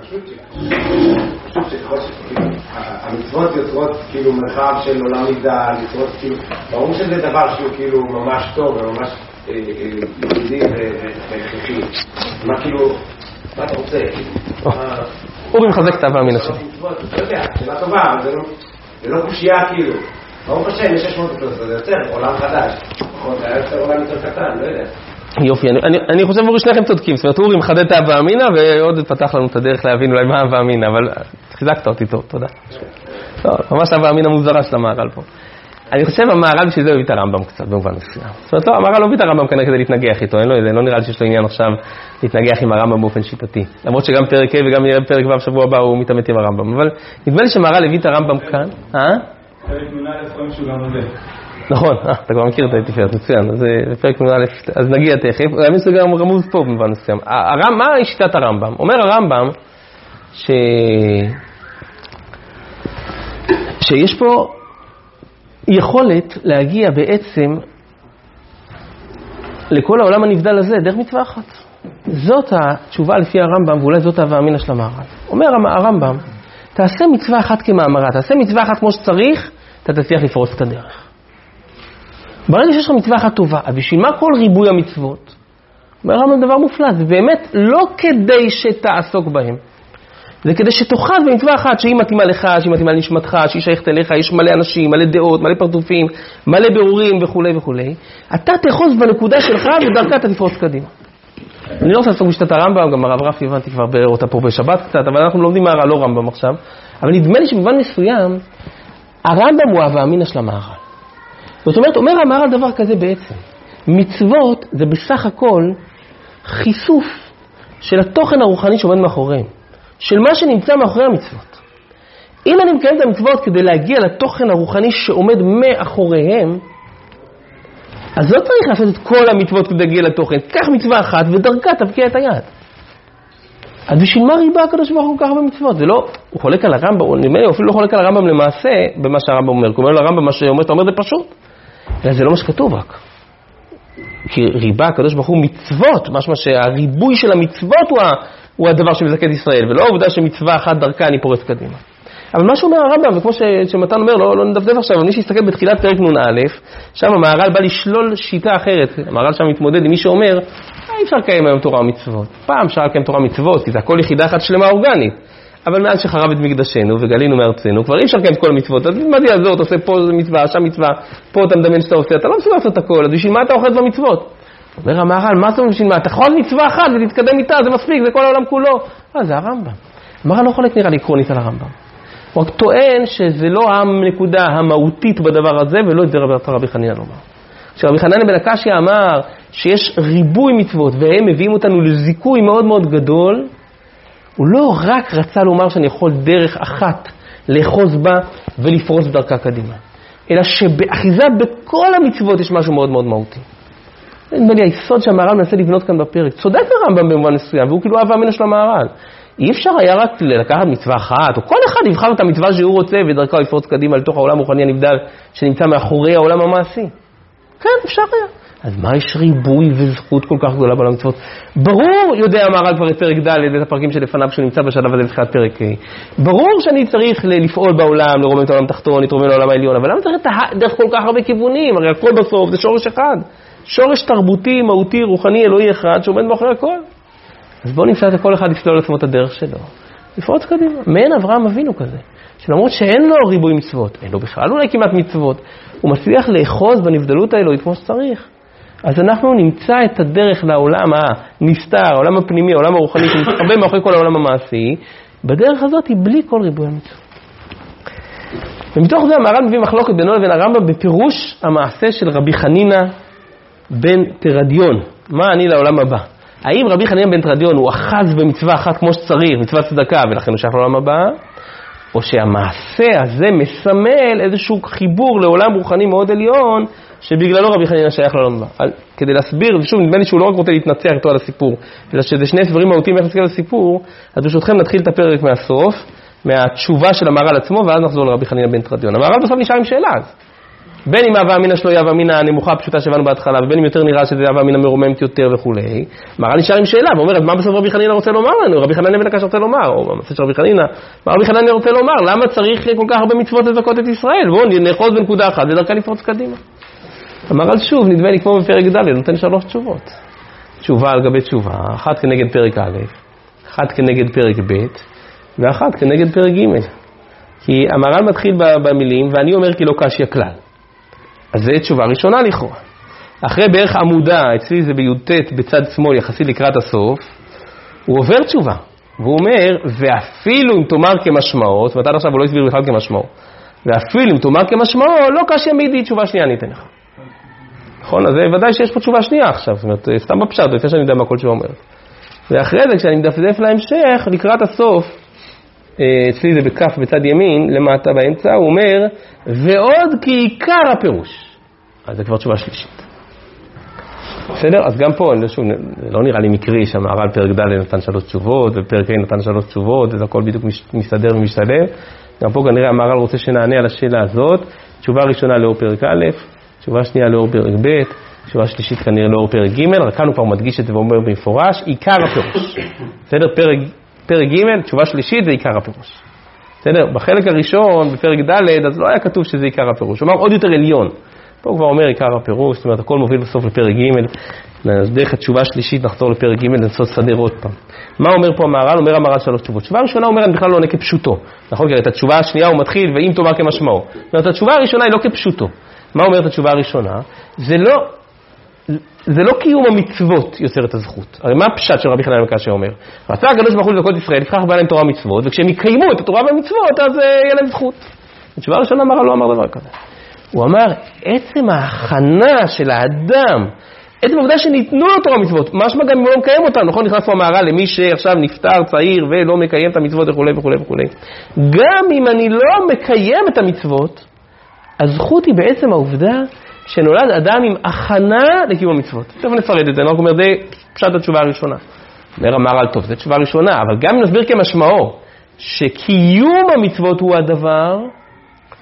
המצוות יוצרות כאילו מרחב של עולם מגדל, יוצרות כאילו... ברור שזה דבר שהוא כאילו ממש טוב וממש ידידי והכרחי. מה כאילו... מה אתה רוצה? אורי מחזק את האהבה אמינה שלי. אתה יודע, שאלה טובה, אבל זה לא קושייה כאילו. ברוך השם, יש 600 פלוס, זה יוצר עולם חדש. זה יוצר עולם יותר קטן, לא יודע. יופי, אני חושב אורי שניכם צודקים, זאת אומרת אורי מחדד את האהבה אמינה ועוד פתח לנו את הדרך להבין אולי מה האהבה אמינה, אבל חיזקת אותי טוב, תודה. ממש האהבה אמינה מוזרה של המהר"ל פה. אני חושב המהר"ל בשביל זה הביא את הרמב"ם קצת במובן מסוים. זאת אומרת, המהר"ל לא הביא את הרמב"ם כנראה כדי להתנגח איתו, לא נראה לי שיש לו עניין עכשיו להתנגח עם הרמב"ם באופן שיטתי. למרות שגם פרק ה' וגם פרק ו' שבוע הבא הוא מתעמת עם הרמב"ם. אבל נדמה לי שמהר"ל הביא את הרמב"ם כאן. פרק נ"א לפעמים שהוא גם עובד. נכון, אתה כבר מכיר את התפארת, מצוין. אז פרק נ"א, אז נגיע תכף. אני מסוג גם רמוז פה במובן מסוים. מה היא שיטת הרמב"ם? אומר הרמב"ם שיש פה יכולת להגיע בעצם לכל העולם הנבדל הזה דרך מצווה אחת. זאת התשובה לפי הרמב"ם, ואולי זאת האהבה אמינה של המהר"ל. אומר הרמב"ם, תעשה מצווה אחת כמאמרה, תעשה מצווה אחת כמו שצריך, אתה תצליח לפרוץ את הדרך. ברגע שיש לך מצווה אחת טובה, אז בשביל מה כל ריבוי המצוות? אומר הרמב"ם דבר מופלא, זה באמת לא כדי שתעסוק בהם. זה כדי שתאחז במצווה אחת שהיא מתאימה לך, שהיא מתאימה לנשמתך, שהיא שייכת אליך, יש מלא אנשים, מלא דעות, מלא פרצופים, מלא בירורים וכו' וכו'. אתה תאחוז בנקודה שלך ודרכה אתה תפרוץ קדימה. אני לא רוצה לעסוק בשיטת הרמב"ם, גם הרב רפי הבנתי כבר אותה פה בשבת קצת, אבל אנחנו לומדים מהר"ל, לא רמב"ם עכשיו. אבל נדמה לי שבמובן מסוים, הרמב"ם הוא האהבה אמינה של המהר"ל. זאת אומרת, אומר המהר"ל דבר כזה בעצם. מצוות זה בסך הכל חיסוף של התוכן הרוחני שעומד מאחוריהם. של מה שנמצא מאחורי המצוות. אם אני מקיים את המצוות כדי להגיע לתוכן הרוחני שעומד מאחוריהם, אז לא צריך לעשות את כל המצוות כדי להגיע לתוכן. קח מצווה אחת ודרכה תבקיע את היד. אז בשביל מה ריבה הקדוש ברוך הוא כך במצוות? זה לא, הוא חולק על הרמב"ם, נדמה לי, הוא אפילו לא חולק על הרמב"ם למעשה במה שהרמב"ם אומר. הוא אומר לרמב"ם מה שאומר, אתה אומר זה פשוט. אלא זה לא מה שכתוב רק. כי ריבה הקדוש ברוך הוא מצוות, משמע שהריבוי של המצוות הוא הדבר שמזכה את ישראל, ולא העובדה שמצווה אחת דרכה אני פורץ קדימה. אבל מה שאומר הרמב"ם, וכמו שמתן אומר, לא נדפדף עכשיו, אבל מי שיסתכל בתחילת פרק נ"א, שם המהר"ל בא לשלול שיטה אחרת. המהר"ל שם מתמודד עם מי שאומר, אי אפשר לקיים היום תורה ומצוות. פעם אפשר לקיים תורה ומצוות, כי זה הכל יחידה אחת שלמה אורגנית. אבל מאז שחרב את מקדשנו וגלינו מארצנו, כבר אי אפשר לקיים את כל המצוות. אז מה זה יעזור? אתה עושה פה מצווה, שם מצווה, פה אתה מדמיין שאתה עושה, אתה לא מסוגל לעשות את הכל, אז בשביל מה אתה אוחז במצוות? אומר המהר"ל, מה זה בשביל מה? אתה יכול מצווה אחת ותתקדם איתה, זה מספיק, זה כל העולם כולו. זה הרמב"ם. המהר"ל לא חולק נראה לי עקרונית על הרמב"ם. הוא רק טוען שזה לא הנקודה המהותית בדבר הזה, ולא את זה רבי חנינא לומר. כשרבי חנינא בן הקשיא אמר שיש ריבוי מצוות, והם מביאים אותנו לזיכוי מאוד מאוד גדול, הוא לא רק רצה לומר שאני יכול דרך אחת לאחוז בה ולפרוס בדרכה קדימה, אלא שבאחיזה בכל המצוות יש משהו מאוד מאוד מהותי. זה נדמה לי היסוד שהמהר"ל מנסה לבנות כאן בפרק. צודק הרמב"ם במובן מסוים, והוא כאילו אהב האמינא של המהר"ל. אי אפשר היה רק לקחת מצווה אחת, או כל אחד יבחר את המצווה שהוא רוצה, ודרכה לפרוץ קדימה לתוך העולם הרוחני הנבדל שנמצא מאחורי העולם המעשי. כן, אפשר היה. אז מה יש ריבוי וזכות כל כך גדולה בעולם המצוות? ברור, יודע המהר"ל כבר את פרק ד' את הפרקים שלפניו שהוא נמצא בשלב הזה בתחילת פרק ה'. ברור שאני צריך לפעול בעולם, לרומם את העולם התחתון, לתרומם לעולם העליון, אבל למה צריך את דרך כל כך הרבה כיוונים? הרי הכל בסוף זה שורש אחד. שורש תרבותי, מהותי, רוחני, אלוהי אחד שעומד מאחורי הכל. אז בואו נמצא את כל אחד לסלול לעצמו את הדרך שלו. לפרוץ קדימה. מעין אברהם אבינו כזה, שלמרות שאין לו ריבוי מצוות, אין לו בכלל אולי כמעט מצוות, הוא מצליח לאחוז בנבדלות האלוהית כמו שצריך. אז אנחנו נמצא את הדרך לעולם הנסתר, העולם הפנימי, העולם הרוחני שמתחבא מאחורי כל העולם המעשי, בדרך הזאת היא בלי כל ריבוי המצוות. ומתוך זה המהר"ל מביא מחלוקת בינו לבין הרמב"ם בפירוש המעשה של רבי חנינא בן תרדיון. מה אני לעולם הבא? האם רבי חנינא בן תרדיון הוא אחז במצווה אחת כמו שצריך, מצוות צדקה, ולכן הוא שייך לעולם הבא? או שהמעשה הזה מסמל איזשהו חיבור לעולם רוחני מאוד עליון, שבגללו רבי חנינא שייך לעולם הבא. כדי להסביר, ושוב נדמה לי שהוא לא רק רוצה להתנצח איתו על הסיפור, אלא שזה שני דברים מהותיים איך להסביר על הסיפור, אז ברשותכם נתחיל את הפרק מהסוף, מהתשובה של המהר"ל עצמו, ואז נחזור לרבי חנינא בן תרדיון. המהר"ל בסוף נשאר עם שאלה אז. בין אם ההווה אמינא שלו היא ההווה אמינא הנמוכה הפשוטה שהבנו בהתחלה, ובין אם יותר נראה שזה ההווה אמינא מרוממת יותר וכולי, המהר"ל נשאר עם שאלה, ואומר, אז מה בסוף רבי חנינא רוצה לומר לנו? רבי חנינא בן הקשיא רוצה לומר, או במעשה של רבי חנינא, מה רבי חנינא רוצה לומר? למה צריך כל כך הרבה מצוות לזכות את ישראל? בואו נאחוז בנקודה אחת ודרכה לפרוץ קדימה. המהר"ל שוב, נדמה לי כמו בפרק ד', נותן 3 תשובות. תשובה על גבי תשובה, אחת כנגד פרק א', אחת כנגד פרק ב', ואחת כנגד פרק ג'. כי המהר"ל מתחיל במילים, ואני אומר כי לא קשיא כלל. אז זו תשובה ראשונה לכאורה. אחרי בערך עמודה, אצלי זה בי"ט בצד שמאל יחסית לקראת הסוף, הוא עובר תשובה. והוא אומר, ואפילו אם תאמר כמשמעו, זאת אומרת עד עכשיו הוא לא הסביר בכלל כמשמעו, ואפילו אם תאמר כמשמעו, לא קשיא מידי, תשובה שנייה אני אתן לך. נכון? אז זה ודאי שיש פה תשובה שנייה עכשיו, זאת אומרת, סתם בפשט, לפני שאני יודע מה כל תשובה אומרת. ואחרי זה, כשאני מדפדף להמשך, לקראת הסוף, אצלי זה בכף בצד ימין, למטה באמצע, הוא אומר, ועוד כי עיקר הפירוש. אז זה כבר תשובה שלישית. בסדר? אז גם פה, לא נראה לי מקרי שהמהר"ל פרק ד' נתן 3 תשובות, ופרק ה' נתן 3 תשובות, וזה הכל בדיוק מסתדר ומשתלב. גם פה כנראה המהר"ל רוצה שנענה על השאלה הזאת. תשובה ראשונה לאור פרק א', תשובה שנייה לאור פרק ב', תשובה שלישית כנראה לאור פרק ג', רק כאן הוא כבר מדגיש את זה ואומר במפורש, עיקר הפירוש. בסדר? פרק ג', תשובה שלישית זה עיקר הפירוש. בסדר? בחלק הראשון, בפרק ד', אז לא היה כתוב שזה עיקר הפירוש. הוא אמר עוד יותר עליון. פה הוא כבר אומר עיקר הפירוש, זאת אומרת, הכל מוביל בסוף לפרק ג', דרך התשובה השלישית נחזור לפרק ג', לנסות סדר עוד פעם. מה אומר פה המהר"ל? אומר המהר"ל 3 תשובות. תשובה הראשונה אומר, אני בכלל לא עונה כפשוטו. נכון? כי את התשובה השנייה הוא מתחיל, ואם תאמר כמשמעו. זאת אומרת, התשובה הראשונה היא לא כפשוטו. מה אומרת התשובה הראשונה? זה לא קיום המצוות יוצר את הזכות. הרי מה הפשט של רבי חנינא בן הקשיא אומר? רצה הקדוש ברוך הוא לזכות ישראל, יפתח בהם תורה ומצוות, וכשהם יקיימו את התורה והמצוות, אז יהיה להם זכות. התשובה הראשונה אמרה, לא אמר דבר כזה. הוא אמר, עצם ההכנה של האדם, עצם העובדה שניתנו לו תורה ומצוות, משמע גם אם הוא לא מקיים אותם, נכון? נכנס פה המהר"ל למי שעכשיו נפטר צעיר ולא מקיים את המצוות וכו' וכו' וכו'. גם אם אני לא מקיים את המצוות, הזכות היא בעצם העובדה שנולד אדם עם הכנה לקיום המצוות. תכף נפרד את זה, אני רק אומר, זה פשט התשובה הראשונה. אומר המהר"ל, טוב, זו תשובה ראשונה, אבל גם אם נסביר כמשמעו, שקיום המצוות הוא הדבר,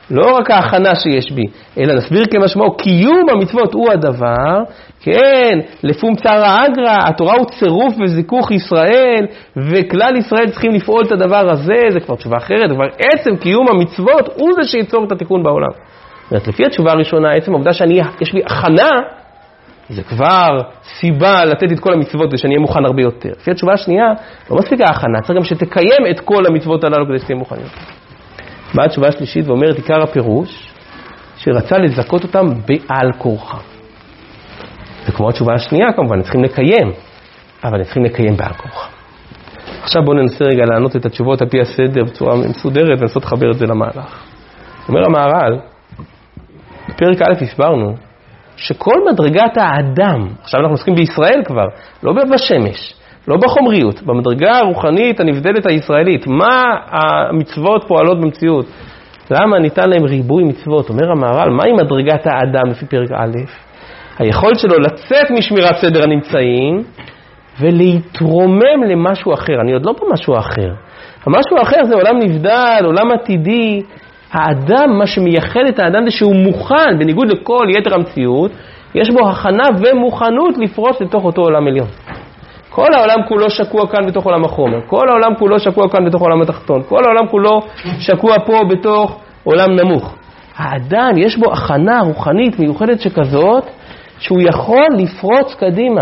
לא רק ההכנה שיש בי, אלא נסביר כמשמעו, קיום המצוות הוא הדבר, כן, לפום צערא אגרא, התורה הוא צירוף וזיכוך ישראל, וכלל ישראל צריכים לפעול את הדבר הזה, זה כבר תשובה אחרת, כבר עצם קיום המצוות הוא זה שיצור את התיקון בעולם. זאת אומרת, לפי התשובה הראשונה, עצם העובדה שיש לי הכנה, זה כבר סיבה לתת את כל המצוות כדי שאני אהיה מוכן הרבה יותר. לפי התשובה השנייה, לא מספיק ההכנה, צריך גם שתקיים את כל המצוות הללו כדי שתהיה מוכן יותר. באה התשובה השלישית ואומרת, עיקר הפירוש, שרצה לזכות אותם בעל כורחם. וכמו התשובה השנייה, כמובן, צריכים לקיים, אבל צריכים לקיים בעל כורחם. עכשיו בואו ננסה רגע לענות את התשובות על פי הסדר בצורה מסודרת, ונסות לחבר את זה למהלך. אומר המהר"ל, בפרק א' הסברנו, שכל מדרגת האדם, עכשיו אנחנו עוסקים בישראל כבר, לא בשמש, לא בחומריות, במדרגה הרוחנית הנבדלת הישראלית, מה המצוות פועלות במציאות? למה ניתן להם ריבוי מצוות? אומר המהר"ל, מה היא מדרגת האדם לפי פרק א'? היכולת שלו לצאת משמירת סדר הנמצאים ולהתרומם למשהו אחר. אני עוד לא במשהו אחר. המשהו האחר זה עולם נבדל, עולם עתידי. האדם, מה שמייחד את האדם זה שהוא מוכן, בניגוד לכל יתר המציאות, יש בו הכנה ומוכנות לפרוץ לתוך אותו עולם עליון. כל העולם כולו שקוע כאן בתוך עולם החומר, כל העולם כולו שקוע כאן בתוך עולם התחתון, כל העולם כולו שקוע פה בתוך עולם נמוך. האדם יש בו הכנה רוחנית מיוחדת שכזאת, שהוא יכול לפרוץ קדימה.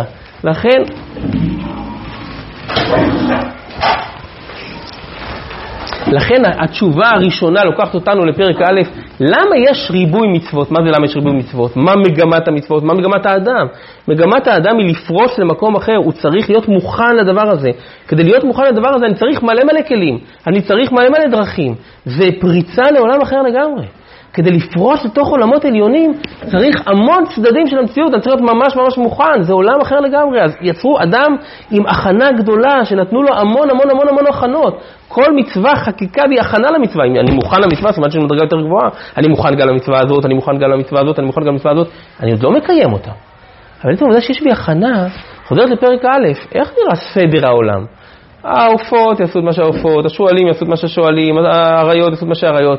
לכן התשובה הראשונה לוקחת אותנו לפרק א', למה יש ריבוי מצוות? מה זה למה יש ריבוי מצוות? מה מגמת המצוות? מה מגמת האדם? מגמת האדם היא לפרוץ למקום אחר, הוא צריך להיות מוכן לדבר הזה. כדי להיות מוכן לדבר הזה אני צריך מלא כלים, אני צריך מלא דרכים. זה פריצה לעולם אחר לגמרי. כדי לפרוץ לתוך עולמות עליונים צריך המון צדדים של המציאות, אני צריך להיות ממש מוכן, זה עולם אחר לגמרי. אז יצרו אדם עם הכנה גדולה שנתנו לו המון הכנות. כל מצווה חקיקה היא הכנה למצווה. אם אני מוכן למצווה, זאת אומרת שאני מדרגה יותר גבוהה, אני מוכן גם למצווה הזאת, אני מוכן גם למצווה הזאת, אני מוכן גם למצווה הזאת, אני עוד לא מקיים אותה. אבל בעצם העובדה שיש בי הכנה, חוזרת לפרק א', איך נראה סדר העולם? העופות יעשו את מה שהעופות, השואלים יעשו את מה שהשואלים, העריות יעשו את מה שהעריות.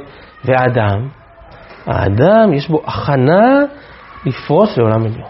האדם יש בו הכנה לפרוץ לעולם עליון.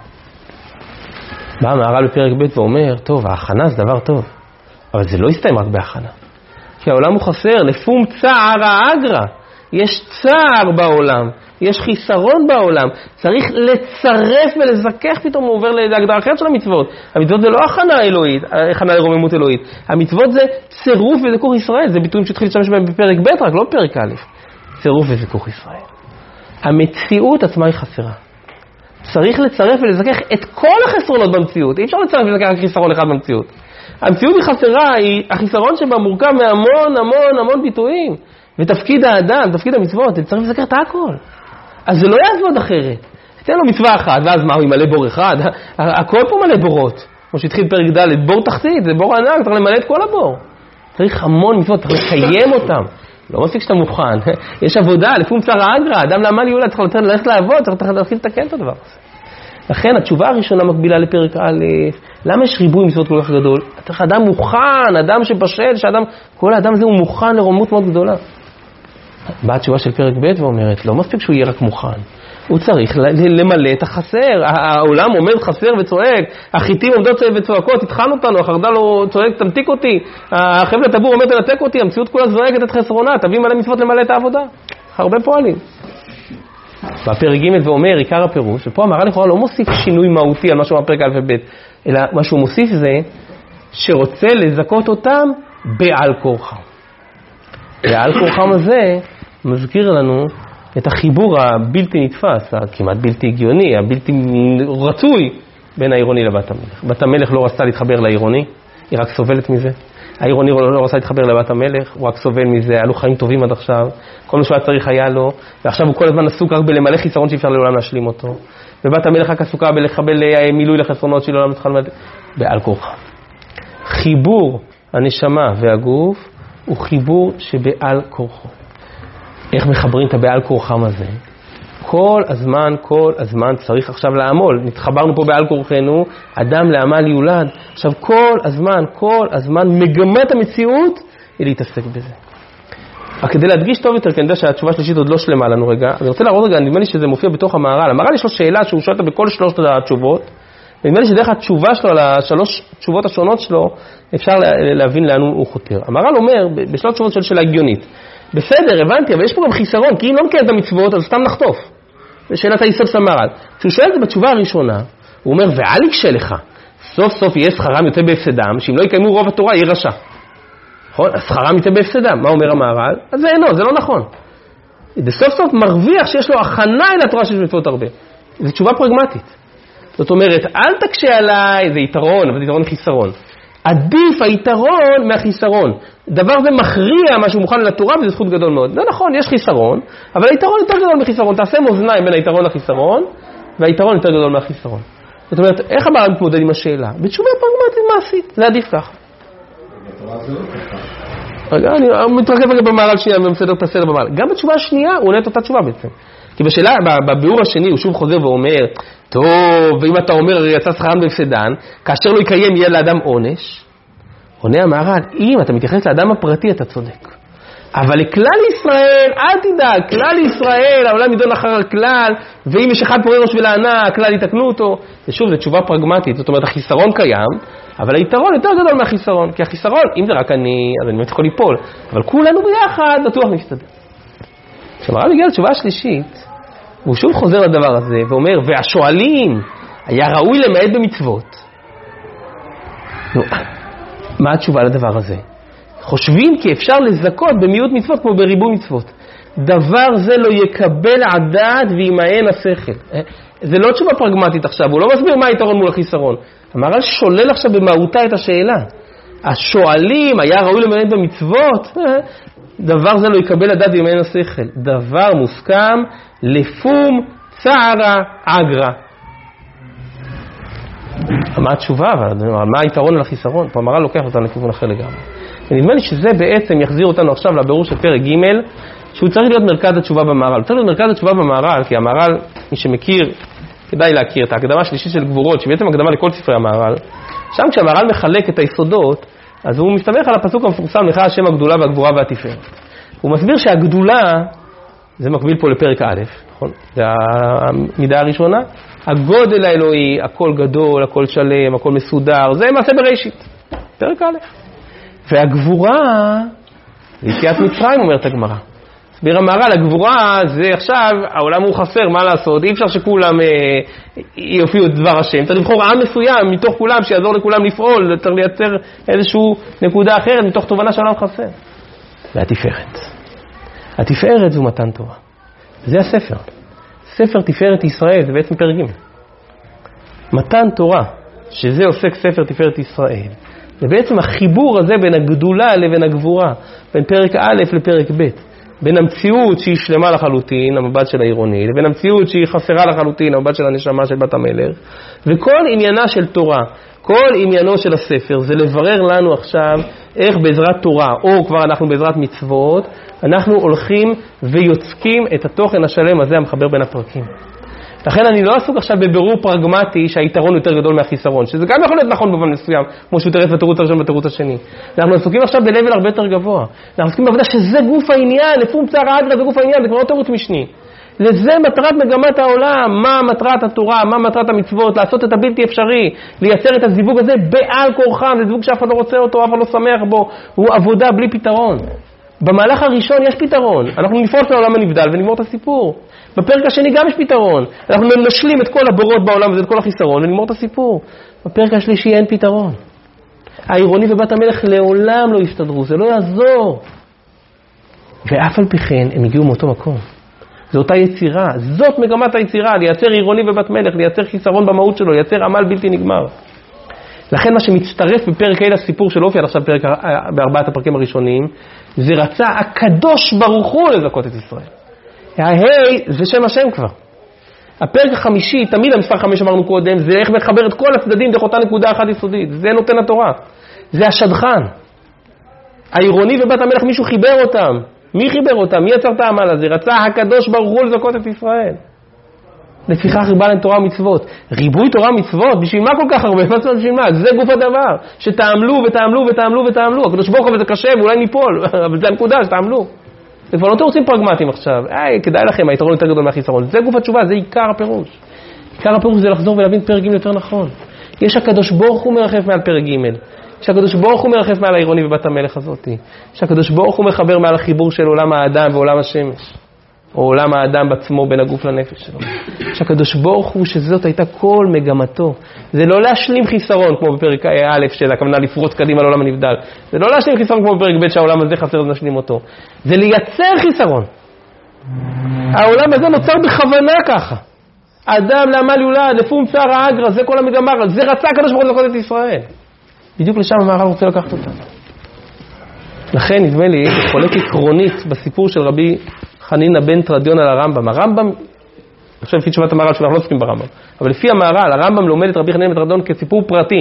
בא המהר"ל בפרק ב' ואומר, טוב, ההכנה זה דבר טוב, אבל זה לא יסתיים רק בהכנה. כי העולם הוא חסר, לפום צערא אגרא. יש צער בעולם, יש חיסרון בעולם. צריך לצרף ולזכך, פתאום הוא עובר להגדרה אחרת של המצוות. המצוות זה לא הכנה אלוהית, הכנה לרוממות אלוהית. המצוות זה צירוף וזיכוך ישראל. זה ביטויים שהתחיל להשתמש בהם בפרק ב' רק, לא בפרק א'. צירוף וזיכוך ישראל. המציאות עצמה היא חסרה. צריך לצרף ולזכך את כל החסרונות במציאות. אי אפשר לצרף ולזכך רק חיסרון אחד במציאות. המציאות היא חסרה, החיסרון שבה מורכב מהמון ביטויים. ותפקיד האדם, תפקיד המצוות, צריך לזכר את הכל. אז זה לא יעבוד אחרת. תן לו מצווה אחת, ואז מה, הוא ימלא בור אחד? הכל פה מלא בורות. כמו שהתחיל פרק ד', בור תחתית, זה בור ענק, צריך למלא את כל הבור. צריך המון מצוות, צריך לקיים אותם. לא מספיק שאתה מוכן. יש עבודה, לפום צערא אגרא, אדם לעמל יולד, צריך ללכת לעבוד, צריך להתחיל לתקן את הדבר הזה. לכן התשובה הראשונה מקבילה לפרק א', למה יש ריבוי מצוות כל כך גדול? צריך אדם מוכן, אדם שבשל, כל האדם הזה הוא מוכן לרוממות מאוד גדולה. באה התשובה של פרק ב' ואומרת, לא מספיק שהוא יהיה רק מוכן, הוא צריך למלא את החסר. העולם עומד חסר וצועק, החיטים עומדות וצועקות, תתחן אותנו, החרדל צועק, תמתיק אותי, החבל הטבור עומד לנתק אותי, המציאות כולה זועקת את חסרונה, תביא מלא מצוות למלא את העבודה. הרבה פועלים. בפרק ג' ואומר, עיקר הפירוש, ופה המהר"ל לכאורה לא מוסיף שינוי מהותי על משהו בפרק א' וב', אלא מה שהוא מוסיף זה שרוצה לזכות אותם בעל כורחם. בעל כורחם הזה מזכיר לנו את החיבור הבלתי נתפס, הכמעט בלתי הגיוני, הבלתי רצוי בין העירוני לבת המלך. בת המלך לא רצתה להתחבר לעירוני, היא רק סובלת מזה. העירוני לא רצה להתחבר לבת המלך, הוא רק סובל מזה, היה לו חיים טובים עד עכשיו, כל מה שהוא היה צריך היה לו, ועכשיו הוא כל הזמן עסוק רק בלמלא חיסרון שאפשר לעולם להשלים אותו. ובת המלך רק עסוקה בלחבל מילוי לחסרונות של עולם צריכה למלא, בעל כורחם. חיבור הנשמה והגוף הוא חיבור שבעל כורחו. איך מחברים את הבעל כורחם הזה? כל הזמן צריך עכשיו לעמול. נתחברנו פה בעל כורחנו, אדם לעמל יולד. עכשיו כל הזמן, מגמת המציאות היא להתעסק בזה. רק כדי להדגיש טוב יותר, כי אני יודע שהתשובה השלישית עוד לא שלמה לנו רגע, אני רוצה להראות רגע, נדמה לי שזה מופיע בתוך המהר"ל. המהר"ל יש לו שאלה שהוא שואל אותה בכל שלושת התשובות, ונדמה לי שדרך התשובה שלו, על השלוש תשובות השונות שלו, אפשר להבין לאן הוא חותר. המהר"ל אומר, בשלוש תשובות של שאלה הגיונית, בסדר, הבנתי, אבל יש פה גם חיסרון, כי אם לא נקיים את המצוות, אז סתם נחטוף. זה שאלת היסוד של המהר"ל. כשהוא שואל את זה בתשובה הראשונה, הוא אומר, ואל יקשה לך, סוף סוף יהיה שכרם יוצא בהפסדם, שאם לא יקיימו רוב התורה, יהיה רשע. נכון? שכרם יוצא בהפסדם. מה אומר המהר"ל? אז זה אינו, זה לא נכון. זה סוף סוף מרוויח שיש לו הכנה אל התורה שיש מצוות הרבה. זו תשובה פרגמטית. זאת אומרת, אל תקשה עליי, זה יתרון, אבל זה יתרון חיסרון. עדיף היתרון מהחיסרון. דבר זה מכריע מה שהוא מוכן לתורה, וזה זכות גדול מאוד. זה נכון, יש חיסרון, אבל היתרון יותר גדול מחיסרון. תעשה מאזניים בין היתרון לחיסרון, והיתרון יותר גדול מהחיסרון. זאת אומרת, איך המהר"ל מתמודד עם השאלה? בתשובה פרגמטית מעשית, זה עדיף כך. רגע, אני מתרכב רגע במהר"ל שנייה, ומסדר את הסדר במהר"ל. גם בתשובה השנייה הוא עונה את אותה תשובה בעצם. כי בשאלה, בביאור השני הוא שוב חוזר ואומר, טוב, ואם אתה אומר, הרי יצא שכרן בהפסדן, כאשר לא יקיים יהיה לאדם עונש, עונה המהר"ל, אם אתה מתייחס לאדם הפרטי, אתה צודק. אבל לכלל ישראל, אל תדאג, כלל ישראל, העולם ידון אחר הכלל, ואם יש אחד פורר ראש ולענה, הכלל יתקנו אותו. ושוב, זו תשובה פרגמטית, זאת אומרת, החיסרון קיים, אבל היתרון יותר גדול מהחיסרון, כי החיסרון, אם זה רק אני, אז אני יכול ליפול, אבל כולנו ביחד, בטוח נסתדר. כשהמהר"ל מגיע לתשובה השלישית, הוא שוב חוזר לדבר הזה, ואומר, והשואלים, היה ראוי למעט במצוות. מה התשובה לדבר הזה? חושבים כי אפשר לזכות במיעוט מצוות כמו בריבוי מצוות. דבר זה לא יקבל עדעת וימען השכל. זה לא תשובה פרגמטית עכשיו, הוא לא מסביר מה היתרון מול החיסרון. המהר"ל שולל עכשיו במהותה את השאלה. השואלים, היה ראוי למעט במצוות, דבר זה לא יקבל עדעת וימען השכל. דבר מוסכם, לפום צערה אגרה. מה התשובה? מה היתרון על החיסרון? פה המהר"ל לוקח אותנו לכיוון אחר לגמרי. ונדמה לי שזה בעצם יחזיר אותנו עכשיו לבירור של פרק ג' שהוא צריך להיות מרכז התשובה במהר"ל. צריך להיות מרכז התשובה במהר"ל, כי המהר"ל, מי שמכיר, כדאי להכיר את ההקדמה השלישית של גבורות, שבעצם הקדמה לכל ספרי המהר"ל. שם כשהמהר"ל מחלק את היסודות, אז הוא מסתמך על הפסוק המפורסם, לך השם הגדולה והגבורה והתפארת. הוא מסביר שהגדולה, זה מקביל פה לפרק א', נכון? זה המידה הראשונה. הגודל האלוהי, הכל גדול, הכל שלם, הכל מסודר, זה מעשה בראשית. פרק א'. והגבורה, ליציאת מצרים, אומרת הגמרא. הסביר המהר"ל, הגבורה זה עכשיו, העולם הוא חסר, מה לעשות? אי אפשר שכולם יופיעו את דבר השם. צריך לבחור עם מסוים מתוך כולם, שיעזור לכולם לפעול, צריך לייצר איזושהי נקודה אחרת, מתוך תובנה שהעולם חסר. והתפארת. התפארת זו מתן תורה. זה הספר. ספר תפארת ישראל, זה בעצם פרק ג'. מתן תורה, שזה עוסק ספר תפארת ישראל. זה בעצם החיבור הזה בין הגדולה לבין הגבורה, בין פרק א' לפרק ב', בין המציאות שהיא שלמה לחלוטין, המבט של העירוני, לבין המציאות שהיא חסרה לחלוטין, המבט של הנשמה של בת המלך, וכל עניינה של תורה, כל עניינו של הספר, זה לברר לנו עכשיו איך בעזרת תורה, או כבר אנחנו בעזרת מצוות, אנחנו הולכים ויוצקים את התוכן השלם הזה המחבר בין הפרקים. לכן אני לא עסוק עכשיו בבירור פרגמטי שהיתרון יותר גדול מהחיסרון, שזה גם יכול להיות נכון במובן מסוים, כמו שהוא תרץ בתירוץ הראשון ובתירוץ השני. אנחנו עסוקים עכשיו בלבל הרבה יותר גבוה. אנחנו עסוקים בעבודה שזה גוף העניין, לפום צערה אגרה זה גוף העניין, זה כבר לא תירוץ משני. לזה מטרת מגמת העולם, מה מטרת התורה, מה מטרת המצוות, לעשות את הבלתי אפשרי, לייצר את הזיווג הזה בעל כורחם, זה זיווג שאף אחד לא רוצה אותו, אף אחד לא שמח בו, הוא עבודה בלי פתרון. במהלך הראשון יש פתרון, אנחנו נפרוש לעולם הנבדל ונגמור את הסיפור. בפרק השני גם יש פתרון, אנחנו נשלים את כל הבורות בעולם ואת כל החיסרון ונגמור את הסיפור. בפרק השלישי אין פתרון. העירוני ובת המלך לעולם לא יסתדרו, זה לא יעזור. ואף על פי כן הם הגיעו מאותו מקום. זו אותה יצירה, זאת מגמת היצירה, לייצר עירוני ובת מלך, לייצר חיסרון במהות שלו, לייצר עמל בלתי נגמר. לכן מה שמצטרף בפרק ה' לסיפור של אופי, עד עכשיו בארבעת הפרקים הראשונים, זה רצה הקדוש ברוך הוא לזכות את ישראל. ההי זה שם השם כבר. הפרק החמישי, תמיד המספר 5 אמרנו קודם, זה איך מחבר את כל הצדדים דרך אותה נקודה אחת יסודית. זה נותן התורה. זה השדכן. העירוני ובת המלך, מישהו חיבר אותם. מי חיבר אותם? מי יצר את העמל הזה? רצה הקדוש ברוך הוא לזכות את ישראל. לפיכך ריבה להם תורה ומצוות. ריבוי תורה ומצוות, בשביל מה כל כך הרבה? בשביל מה? זה גוף הדבר. שתעמלו ותעמלו ותעמלו ותעמלו. הקדוש ברוך הוא וזה קשה ואולי ניפול, אבל זה הנקודה, שתעמלו. זה כבר לא תירוצים פרגמטיים עכשיו. כדאי לכם, היתרון יותר גדול מהחיסרון. זה גוף התשובה, זה עיקר הפירוש. עיקר הפירוש זה לחזור ולהבין פרק ג' יותר נכון. יש הקדוש ברוך הוא מרחף מעל פרק ג'. יש הקדוש ברוך הוא מרחף מעל העירוני ובת המלך הזאת. יש הקדוש ברוך הוא מחבר מעל החיבור של עולם האדם ועולם השמש. או עולם האדם בעצמו בין הגוף לנפש שלו. יש הקדוש ברוך הוא שזאת הייתה כל מגמתו. זה לא להשלים חיסרון כמו בפרק א' של הכוונה לפרוץ קדימה לעולם הנבדל. זה לא להשלים חיסרון כמו בפרק ב' שהעולם הזה חסר אז נשלים אותו. זה לייצר חיסרון. העולם הזה נוצר בכוונה ככה. אדם לעמל יולד, לפום צער האגרא, זה כל המגמה, זה רצה הקדוש ברוך הוא לזכות את ישראל. בדיוק לשם המהר"ל רוצה לקחת אותה. לכן נדמה לי, חולק עקרונית בסיפור של רבי חנינא בן תרדיון על הרמב"ם. הרמב"ם, עכשיו לפי תשובת המהר"ל שאנחנו לא עוסקים ברמב"ם, אבל לפי המהר"ל, הרמב"ם לומד את רבי חנינא בן תרדיון כסיפור פרטי.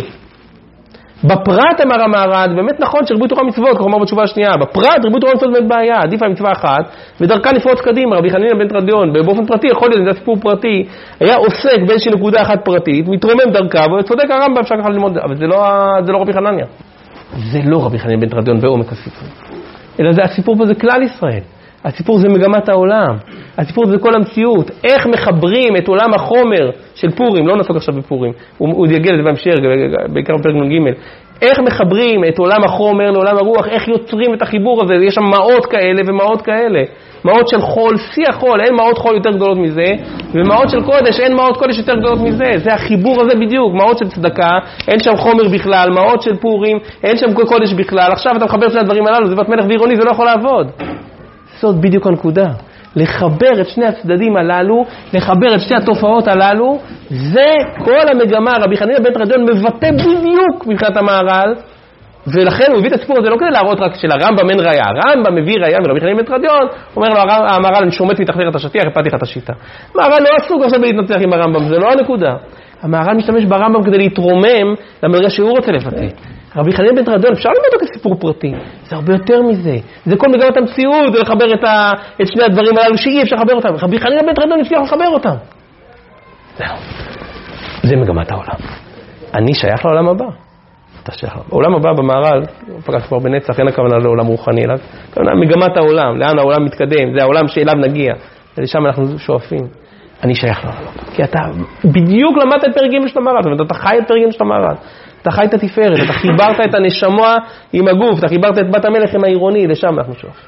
בפרט אמר המהר"ל, באמת נכון שריבוי תורה מצוות, כמו בתשובה השנייה, בפרט ריבוי תורה מצוות באמת בעיה, עדיף על מצווה אחת, ודרכה לפרוץ קדימה. רבי חנינא בן תרדיון, באופן פרטי, יכול להיות, זה סיפור פרטי, היה עוסק באיזושהי נקודה אחת פרטית, מתרומם דרכה, וצודק הרמב"ם, אפשר ככה ללמוד, אבל זה לא רבי חנניה. זה לא רבי חנינא בן תרדיון בעומק הסיפור. אלא זה הסיפור פה זה כלל ישראל. הסיפור זה מגמת העולם. הסיפור זה כל המציאות. איך מחברים את עולם החומר של פורים, לא נעסוק עכשיו בפורים, הוא יגיע לזה בהמשך, בעיקר בפרק נ"ג. איך מחברים את עולם החומר לעולם הרוח, איך יוצרים את החיבור הזה. יש שם מעות כאלה ומעות כאלה. מעות של חול, שיא החול, אין מעות חול יותר גדולות מזה, ומעות של קודש, אין מעות קודש יותר גדולות מזה. זה החיבור הזה בדיוק, מעות של צדקה, אין שם חומר בכלל, מעות של פורים, אין שם קודש בכלל. עכשיו אתה מחבר שני הדברים הללו, זה בת מלך ועירוני, זה לא יכול לעבוד. זאת בדיוק הנקודה. לחבר את שני הצדדים הללו, לחבר את שתי התופעות הללו, זה כל המגמה. רבי חנינא בן תרדיון מבטא בדיוק מבחינת המהר"ל, ולכן הוא הביא את הסיפור הזה לא כדי להראות רק שלרמב"ם אין ראיה. הרמב"ם מביא ראיה, ורבי חנינא בן תרדיון אומר לו, המהר"ל, אני שומט מתחתיך את השטיח, הפעתי לך את השיטה. המהר"ל לא עסוק עכשיו להתנצח עם הרמב"ם, זה לא הנקודה. המהר"ל משתמש ברמב"ם כדי להתרומם למדרגה שהוא רוצה לבטא. רבי חנינא בן תרדיון, אפשר ללמוד אותו כסיפור פרטי, זה הרבה יותר מזה. זה כל מגמת המציאות, זה לחבר את שני הדברים הללו שאי אפשר לחבר אותם. רבי חנינא בן תרדיון הצליח לחבר אותם. זהו. זה מגמת העולם. אני שייך לעולם הבא. אתה שייך לעולם. העולם הבא במהר"ל, פגש כבר בנצח, אין הכוונה לעולם רוחני, אלא הכוונה מגמת העולם, לאן העולם מתקדם, זה העולם שאליו נגיע. ולשם אנחנו שואפים. אני שייך לעולם הבא. כי אתה בדיוק למדת את פרק ג' של המהר"ל, זאת אומרת, אתה חי את פרק ג' של המהר"ל. אתה חי את התפארת, אתה חיברת את הנשמה עם הגוף, אתה חיברת את בת המלך עם העירוני, לשם אנחנו שואפים.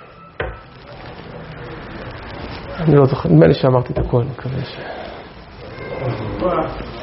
אני לא זוכר, נדמה לי שאמרתי את הכל, מקווה ש...